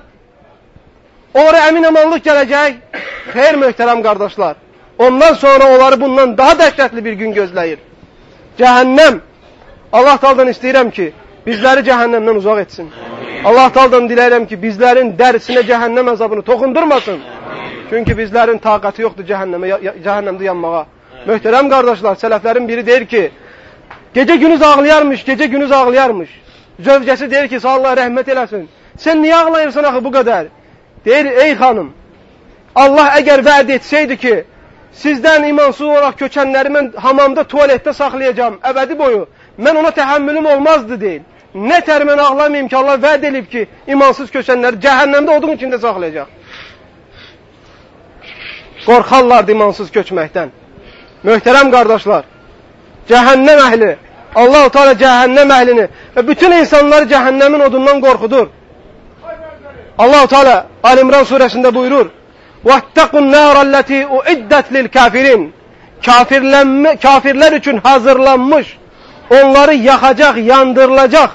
Oraya emin amanlık gelecek. Hayır muhterem kardeşler. Ondan sonra onları bundan daha dehşetli bir gün gözləyir. Cehennem. Allah Teala'dan istəyirəm ki bizleri cehennemden uzak etsin. Allah Teala'dan diləyirəm ki bizlerin derisine cehennem azabını tokundurmasın. Çünkü bizlerin takati yoktu cehenneme, cehennemde yanmağa. Muhterem kardeşler, seleflerin biri der ki gece günüz ağlayarmış, gece günüz ağlayarmış. Zövcesi der ki Allah rahmet eylesin. Sen niye ağlayırsan axı bu kadar? Der ey hanım, Allah eğer vaad etseydi ki sizden imansız olarak köçenleri ben hamamda, tuvalette saklayacağım ebedi boyu, ben ona tahammülüm olmazdı değil. Ne ter ben ağlamayayım ki Allah vaad edip ki imansız köçenleri cehennemde odun içinde saklayacak. Korkarlardı imansız köçmekten. Muhterem kardeşler, cehennem ehli, Allah-u Teala cehennem ehlini ve bütün insanları cehennemin odundan korkudur. Allah-u Teala Ali-İmran suresinde buyurur: وَاتَّقُوا النَّارَ الَّتِي اُعِدَّتْ لِلْكَافِرِينَ. Kafirler için hazırlanmış, onları yakacak, yandırılacak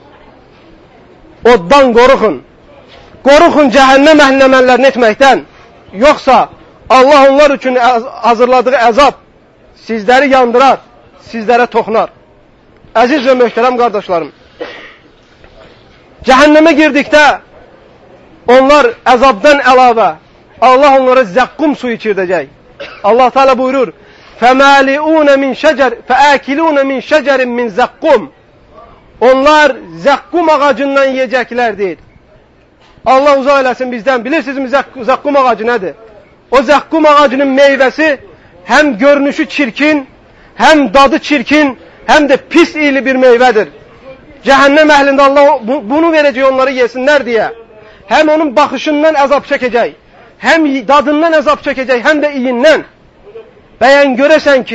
oddan korukun. Korukun cehennem ehline əməllərini etməkdən. Yoksa Allah onlar için hazırladığı azap sizleri yandırar, sizlere toxunar. Aziz ve muhterem kardeşlerim, cehenneme girdikte onlar azabdan əlavə Allah onlara zakkum suyu içirdəcək. Allah Teala buyurur: فَمَالِئُونَ مِنْ شَجَرٍ فَآكِلُونَ مِنْ شَجَرٍ مِنْ زَقُّمْ. Onlar zakkum ağacından yiyeceklerdir. Allah uzak eylesin bizden. Bilirsiniz mi zakkum ağacı nedir? O zakkum ağacının meyvesi hem görünüşü çirkin, hem dadı çirkin, hem de pis iyili bir meyvedir. Cehennem ehlinde Allah bunu verecek onları yesinler diye. Hem onun bakışından azap çekecek, hem dadından azap çekecek, hem de iyinden. Beğen göresen ki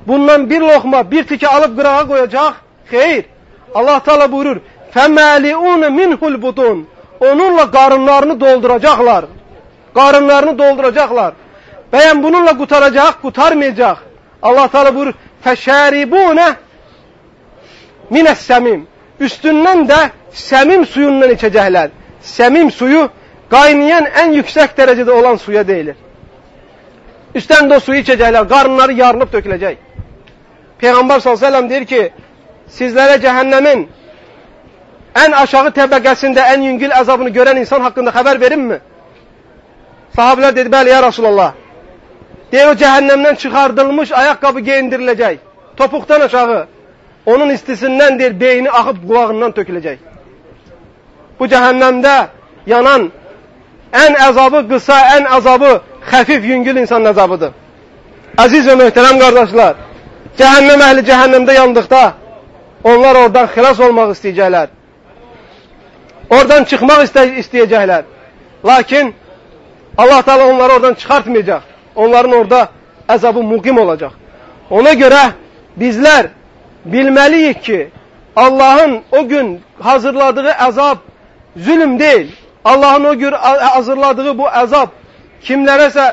bundan bir lokma, bir tiki alıp qırağa koyacaq? Xeyr. Allah Teala buyurur: فَمَالِئُونَ مِنْهُ الْبُطُونَ. Onunla qarınlarını dolduracaqlar. Qarınlarını dolduracaqlar. Bəyən bununla qutaracaq, qutarmayacaq. Allah Teala buyurur: فَشَارِبُونَ مِنَ السَّمِيمِ. Üstündən də səmim suyundan içəcəklər. Səmim suyu qaynayan ən yüksək dərəcədə olan suya deyilir. Üstdən də o suyu içəcəklər, qarınları yarılıb töküləcək. Peyğəmbər sallallahu əleyhi və səlləm deyir ki, sizlərə cəhənnəmin ən aşağı təbəqəsində ən yüngül əzabını görən insan haqqında xəbər verimmi? Sahabilər dedi, bəli ya Rasulallah. Deyir, o cəhənnəmdən çıxardılmış ayaqqabı geyindiriləcək. Topuqdan aşağı. Onun istisindən deyir, beyni axıb qulağından töküləcək. Bu cəhənnəmdə yanan ən əzabı qısa, ən əzabı xəfif, yüngül insanın əzabıdır. Əziz və möhtərəm qardaşlar, cəhənnəm əhli cəhənnəmdə yandıqda onlar oradan xilas olmaq istəyəcəklər. Oradan çıxmaq istəyəcəklər. Lakin Allah Teala onları oradan çıxartmayacaq. Onların orada əzabı muqim olacaq. Ona görə bizlər bilməliyik ki, Allahın o gün hazırladığı əzab zülm deyil. Allahın o gün hazırladığı bu əzab kimlərəsə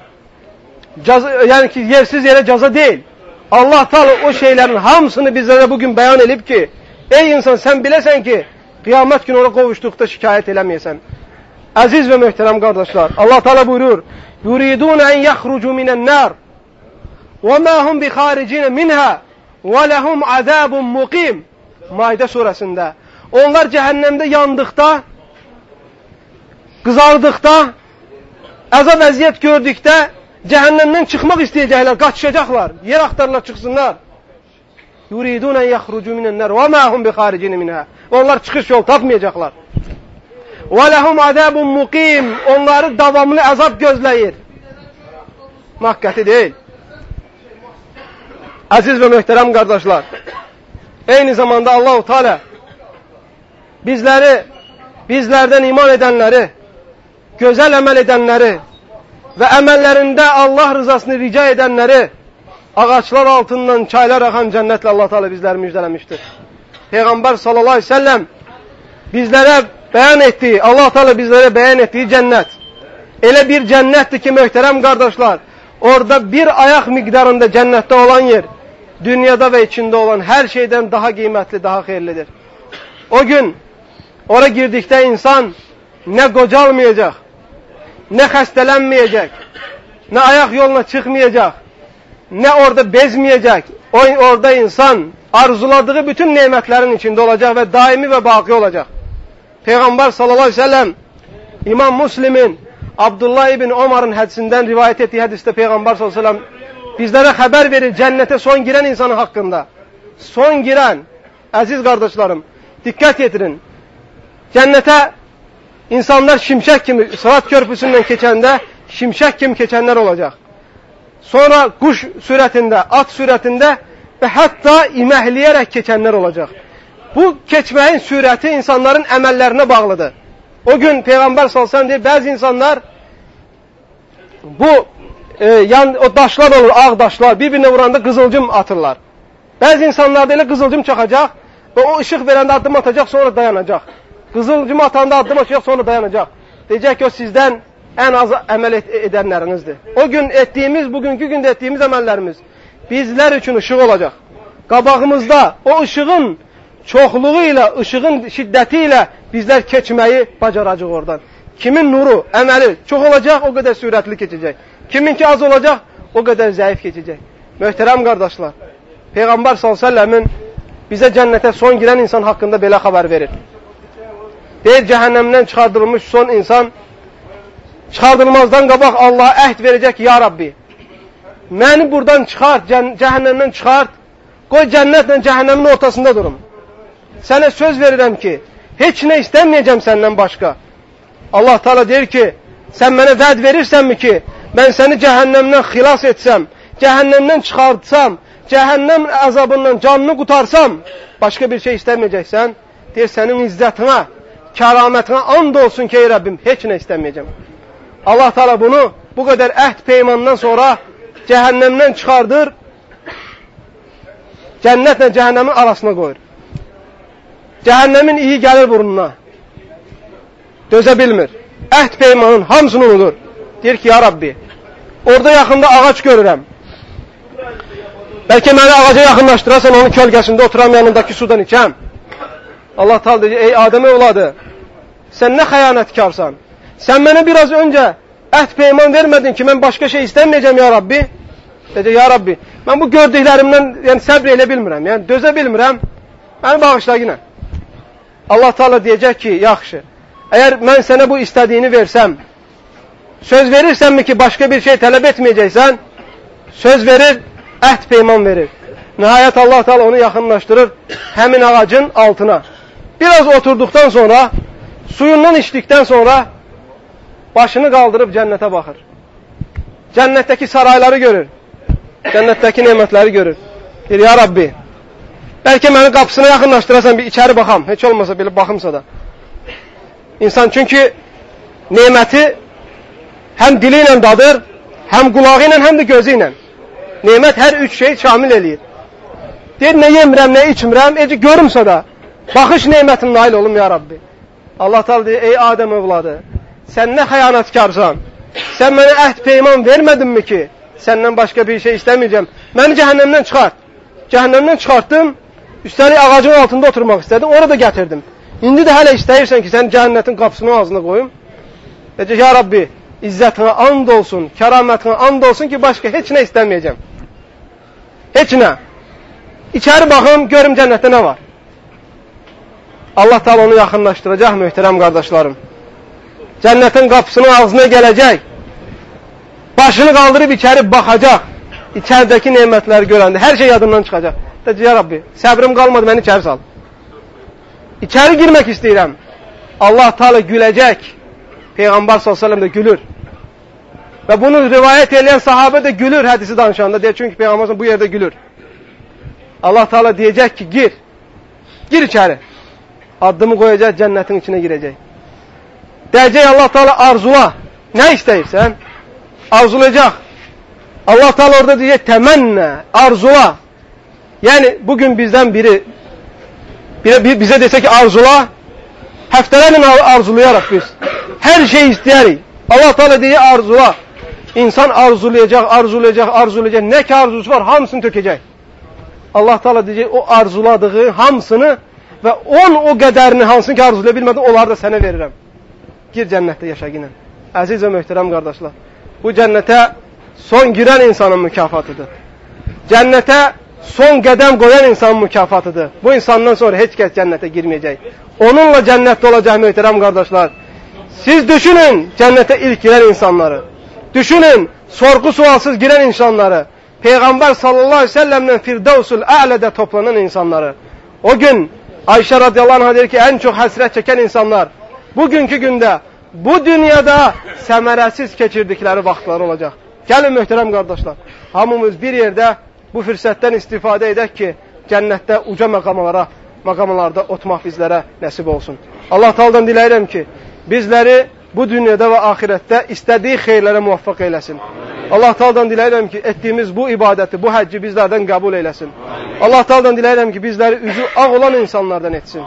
yəni ki, yersiz yerə cəza deyil. Allah Teala o şeylərin hamısını bizlərə bugün bəyan edib ki, ey insan, sən biləsən ki, qiyamət günü ona qovuşduqda şikayət eləməyəsən. Əziz və möhtərəm qardaşlar, Allah Teala buyurur: "Yuridun en yahrucu minən-nar və ma hum bixaricin minha və lehum azabun muqim." Maidə surəsində. Onlar cəhənnəmdə yandıqda, qızardıqda, əzab əziyyət gördükdə cəhənnəmdən çıxmaq istəyəcəklər, qaçışacaqlar, yer axtarırlar, çıxsınlar. Yuridun en yahrucu minən-nar və ma hum bixaricin minha. Onlar çıxış yol tapmayacaqlar. Və lehum azabun muqim. Onları davamlı əzab gözləyir. Haqqəti deyil. Əziz və möhtərəm qardaşlar, eyni zamanda Allah-u Teala bizləri, bizlərdən iman edənləri, gözəl əməl edənləri və əməllərində Allah rızasını rica edənləri ağaçlar altından çaylar axan cənnətlə Allah Teala bizləri müjdələmişdir. Peyğəmbər sallallahu aleyhi ve sellem bizlərə bəyan etdiyi, Allah Teala bizlərə bəyan etdiyi cənnət elə bir cənnətdir ki, möhtərəm qardaşlar, orada bir ayaq miqdarında cənnətdə olan yer dünyada və içində olan hər şeydən daha qiymətli, daha xeyirlidir. O gün ora girdikdə insan nə qocalmayacaq, nə xəstələnməyəcək, nə ayaq yoluna çıxmayacaq, nə orada bezməyəcək. O, orada insan arzuladığı bütün nemətlərin içində olacaq və daimi və baqi olacaq. Peyğəmbər sallallahu aleyhi ve sellem İmam Müslim'in Abdullah ibn Ömer'in hədisindən rivayət etdiyi hədisdə Peyğəmbər sallallahu aleyhi ve sellem bizlərə xəbər verir cənnətə son girən insanın haqqında. Son girən, əziz qardaşlarım, diqqət yetirin. Cənnətə insanlar şimşək kimi, Sırat körpüsündən keçəndə şimşək kimi keçənlər olacaq. Sonra quş sürətində, at sürətində və hətta iməhləyərək keçənlər olacaq. Bu keçməyin sürəti insanların əməllərinə bağlıdır. O gün Peyğəmbər sallallahu aleyhi ve sellem deyir, bəzi insanlar bu e, yan, o daşlar olur, ağ daşlar, bir-birinə vuranda qızılcım atırlar. Bəzi insanlarda elə qızılcım çaxacaq və o ışıq verəndə addım atacaq, sonra dayanacaq. Qızılcım atanda addım atacaq, sonra dayanacaq. Deyəcək ki, o sizdən ən az əməl et edənlərinizdir. O gün etdiyimiz, bugünkü gündə etdiyimiz əməllərimiz bizlər üçün ışıq olacaq. Qabağımızda o ışığın çoxluğu ilə, ışığın şiddəti ilə bizlər keçməyi bacaracaq oradan. Kimin nuru, əməli çox olacaq, o qədər sürətli keçəcək. Kiminki az olacaq, o qədər zəif keçəcək. Möhtərəm qardaşlar, Peyğəmbər sallallahu aleyhi ve sellemin bizə cənnətə son girən insan haqqında belə xəbər verir. Deyir, cəhənnəmdən çıxardılmış son insan çıxardılmazdan qabaq Allaha əhd verəcək, ya Rabbi, məni buradan çıxart, cəhənnəmdən çıxart, qoy cənnətlə cəhənnəmin ortasında durum. Sənə söz verirəm ki, heç nə istəməyəcəm səndən başqa. Allah Teala deyir ki, sən mənə vəd verirsənmi ki, mən səni cəhənnəmdən xilas etsəm, cəhənnəmdən çıxartsam, cəhənnəm əzabından canını qutarsam, başqa bir şey istəməyəcəksən, deyir, sənin izzətinə, kəramətinə and olsun ki, ey Rəbbim, heç nə istəməyəcəm. Allah Teala bunu bu qədər əhd peymandan sonra cəhənnəmdən çıxardır cənnətlə cəhənnəmin arasına qoyur. Cəhənnəmin iyi gəlir burnuna. Dözə bilmir. Əhd peymanın hamısını unudur. Deyir ki, ya Rabbi, orada yaxında ağac görürəm. Bəlkə məni ağaca yaxınlaşdırasan, onun kölgəsində oturam, yanındakı sudan içəm. Allah Teala deyir, ey Adəm evladı, sən nə xəyanətkarsan? Sən mənə biraz öncə əhd peyman vermədin ki, mən başqa şey istəməyəcəm ya Rabbi. Deyəcək, ya Rabbi, mən bu gördüklərimdən yəni, səbr elə bilmirəm, yəni dözə bilmirəm, məni bağışla yine. Allah Teala deyəcək ki, yaxşı, əgər mən sənə bu istədiyini versəm, söz verirsənmi ki, başqa bir şey tələb etməyəcəksən, söz verir, əhd peyman verir. Nəhayət Allah Teala onu yaxınlaşdırır həmin ağacın altına. Biraz oturduqdan sonra, suyundan içdikdən sonra başını qaldırıb cənnətə baxır. Cənnətdəki sarayları görür. Cənnətdəki nemətləri görür. Deyir, ya Rabbi, bəlkə məni qapısına yaxınlaşdırasan, bir içəri baxam. Heç olmasa belə baxımsa da. İnsan çünki neməti həm dili ilə dadır, həm qulağı ilə, həm də gözü ilə. Nemət hər üç şey şamil eləyir. Deyir, nə yemirəm, nə içmirəm, eci görümsə da, baxış nemətin nail olum ya Rabbi. Allah Teala deyir, ey Adəm övladı, sən nə xəyanətkarsan? Sən mənə əhd peyman vermədinmi ki, səndən başqa bir şey istəməyəcəm. Məni cəhənnəmdən çıxart. Cəhənnəmdən çıxartdım, üstəlik ağacın altında oturmaq istədim, orada gətirdim. İndi də hələ istəyirsən ki, sən cəhənnətin qapısının ağzına qoyum. Deyəcək, ya Rabbi, izzətinə and olsun, kəramətinə and olsun ki, başqa heç nə istəməyəcəm. Heç nə. İçəri baxım, görüm cənnətdə nə var. Allah Teala onu yaxınlaşdıracaq, möhtərəm qardaşlarım. Cənnətin qapısının ağzına gələcək. Başını qaldırıb içəri baxacaq. İçəridəki nemətləri görəndə hər şey yadından çıxacaq. Deyəcək, ya Rabbi, səbrim qalmadı, məni içəri sal. İçəri girmək istəyirəm. Allah Teala güləcək. Peyğəmbər sallallahu əleyhi və səlləm də gülür. Və bunu rivayət edən sahabə də gülür hədisi danışanda. Deyir, çünki Peyğəmbər bu yerdə gülür. Allah Teala deyəcək ki, gir. Gir içəri. Addımı qoyacaq, cənnətin içine girəcək. Deyəcək Allah Teala arzula. Nə istəyirsən? Arzulayacaq. Allah Teala orada deyəcək təmənnə, arzula. Yəni bugün bizdən biri bizə desə ki arzula, həftələrin arzulayaraq biz hər şey istəyərik. Allah Teala deyir arzula. İnsan arzulayacaq, arzulayacaq, arzulayacaq. Nə ki arzusu var, hamısını tökəcək. Allah Teala deyəcək o arzuladığı hamısını və on o qədərini hansını ki arzulaya bilmədin, onları da sənə verirəm. Gir cənnətdə yaşa yine. Əziz və möhtərəm qardaşlar. Bu cənnətə son girən insanın mükafatıdır. Cənnətə son qədəm qoyan insanın mükafatıdır. Bu insandan sonra heç kəs cənnətə girməyəcək. Onunla cənnətdə olacaq möhtərəm qardaşlar. Siz düşünün cənnətə ilk girən insanları. Düşünün sorğu sualsız girən insanları. Peyğəmbər sallallahu aleyhi ve sellem'lə Firdevsul A'lədə toplanan insanları. O gün Ayşə radiyallahu anh'a deyir ki, ən çox həsrət çəkən insanlar bugünkü gündə bu dünyada səmərəsiz keçirdikləri vaxtları olacaq. Gəlin möhtərəm qardaşlar, hamımız bir yerdə bu fürsətdən istifadə edək ki, cənnətdə uca məqamlara, məqamlarda otmaq bizlərə nəsib olsun. Allah Teala'dan diləyirəm ki, bizləri bu dünyada və axirətdə istədiyi xeyirlərə muvaffaq eyləsin. Allah Teala'dan diləyirəm ki, etdiyimiz bu ibadəti, bu həcci bizlərdən qəbul eyləsin. Allah Teala'dan diləyirəm ki, bizləri üzü ağ olan insanlardan etsin.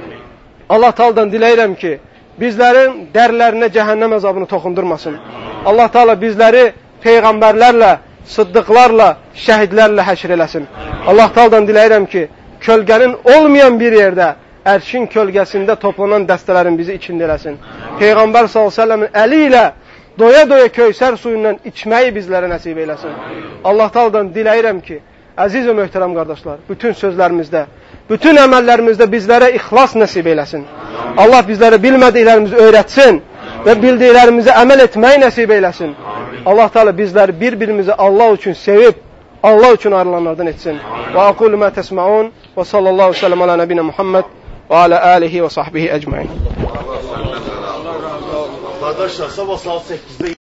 Allah Teala'dan diləyirəm ki, bizlərin dərlərinə cəhənnəm əzabını toxundurmasın. Allah Teala bizləri peyğəmbərlərlə, sıddıqlarla, şəhidlərlə həşr eləsin. Allah Teala'dan diləyirəm ki, kölgənin olmayan bir yerdə, ərşin kölgəsində toplanan dəstələrin bizi içində eləsin. Peyğəmbər sallallahu aleyhi ve sellemin əli ilə doya-doya Kövsər suyundan içməyi bizlərə nəsib eyləsin. Allah Teala'dan diləyirəm ki, əziz və möhtərəm qardaşlar, bütün sözlərimizdə, bütün əməllərimizdə bizlərə ixlas nəsib eyləsin. Allah bizlərə bilmədiklərimizi öyrətsin və bildiklərimizə əməl etməyi nəsib eyləsin. Allah Teala bizləri bir-birimizi Allah üçün sevib, Allah üçün ayrılanlardan etsin. Və aqulu mə təsməun və sallallahu aleyhi ve sellem alə nəbinə Muhammed və alə alihi və sahbihi əcməin. Arkadaşlar sabah saat sekizde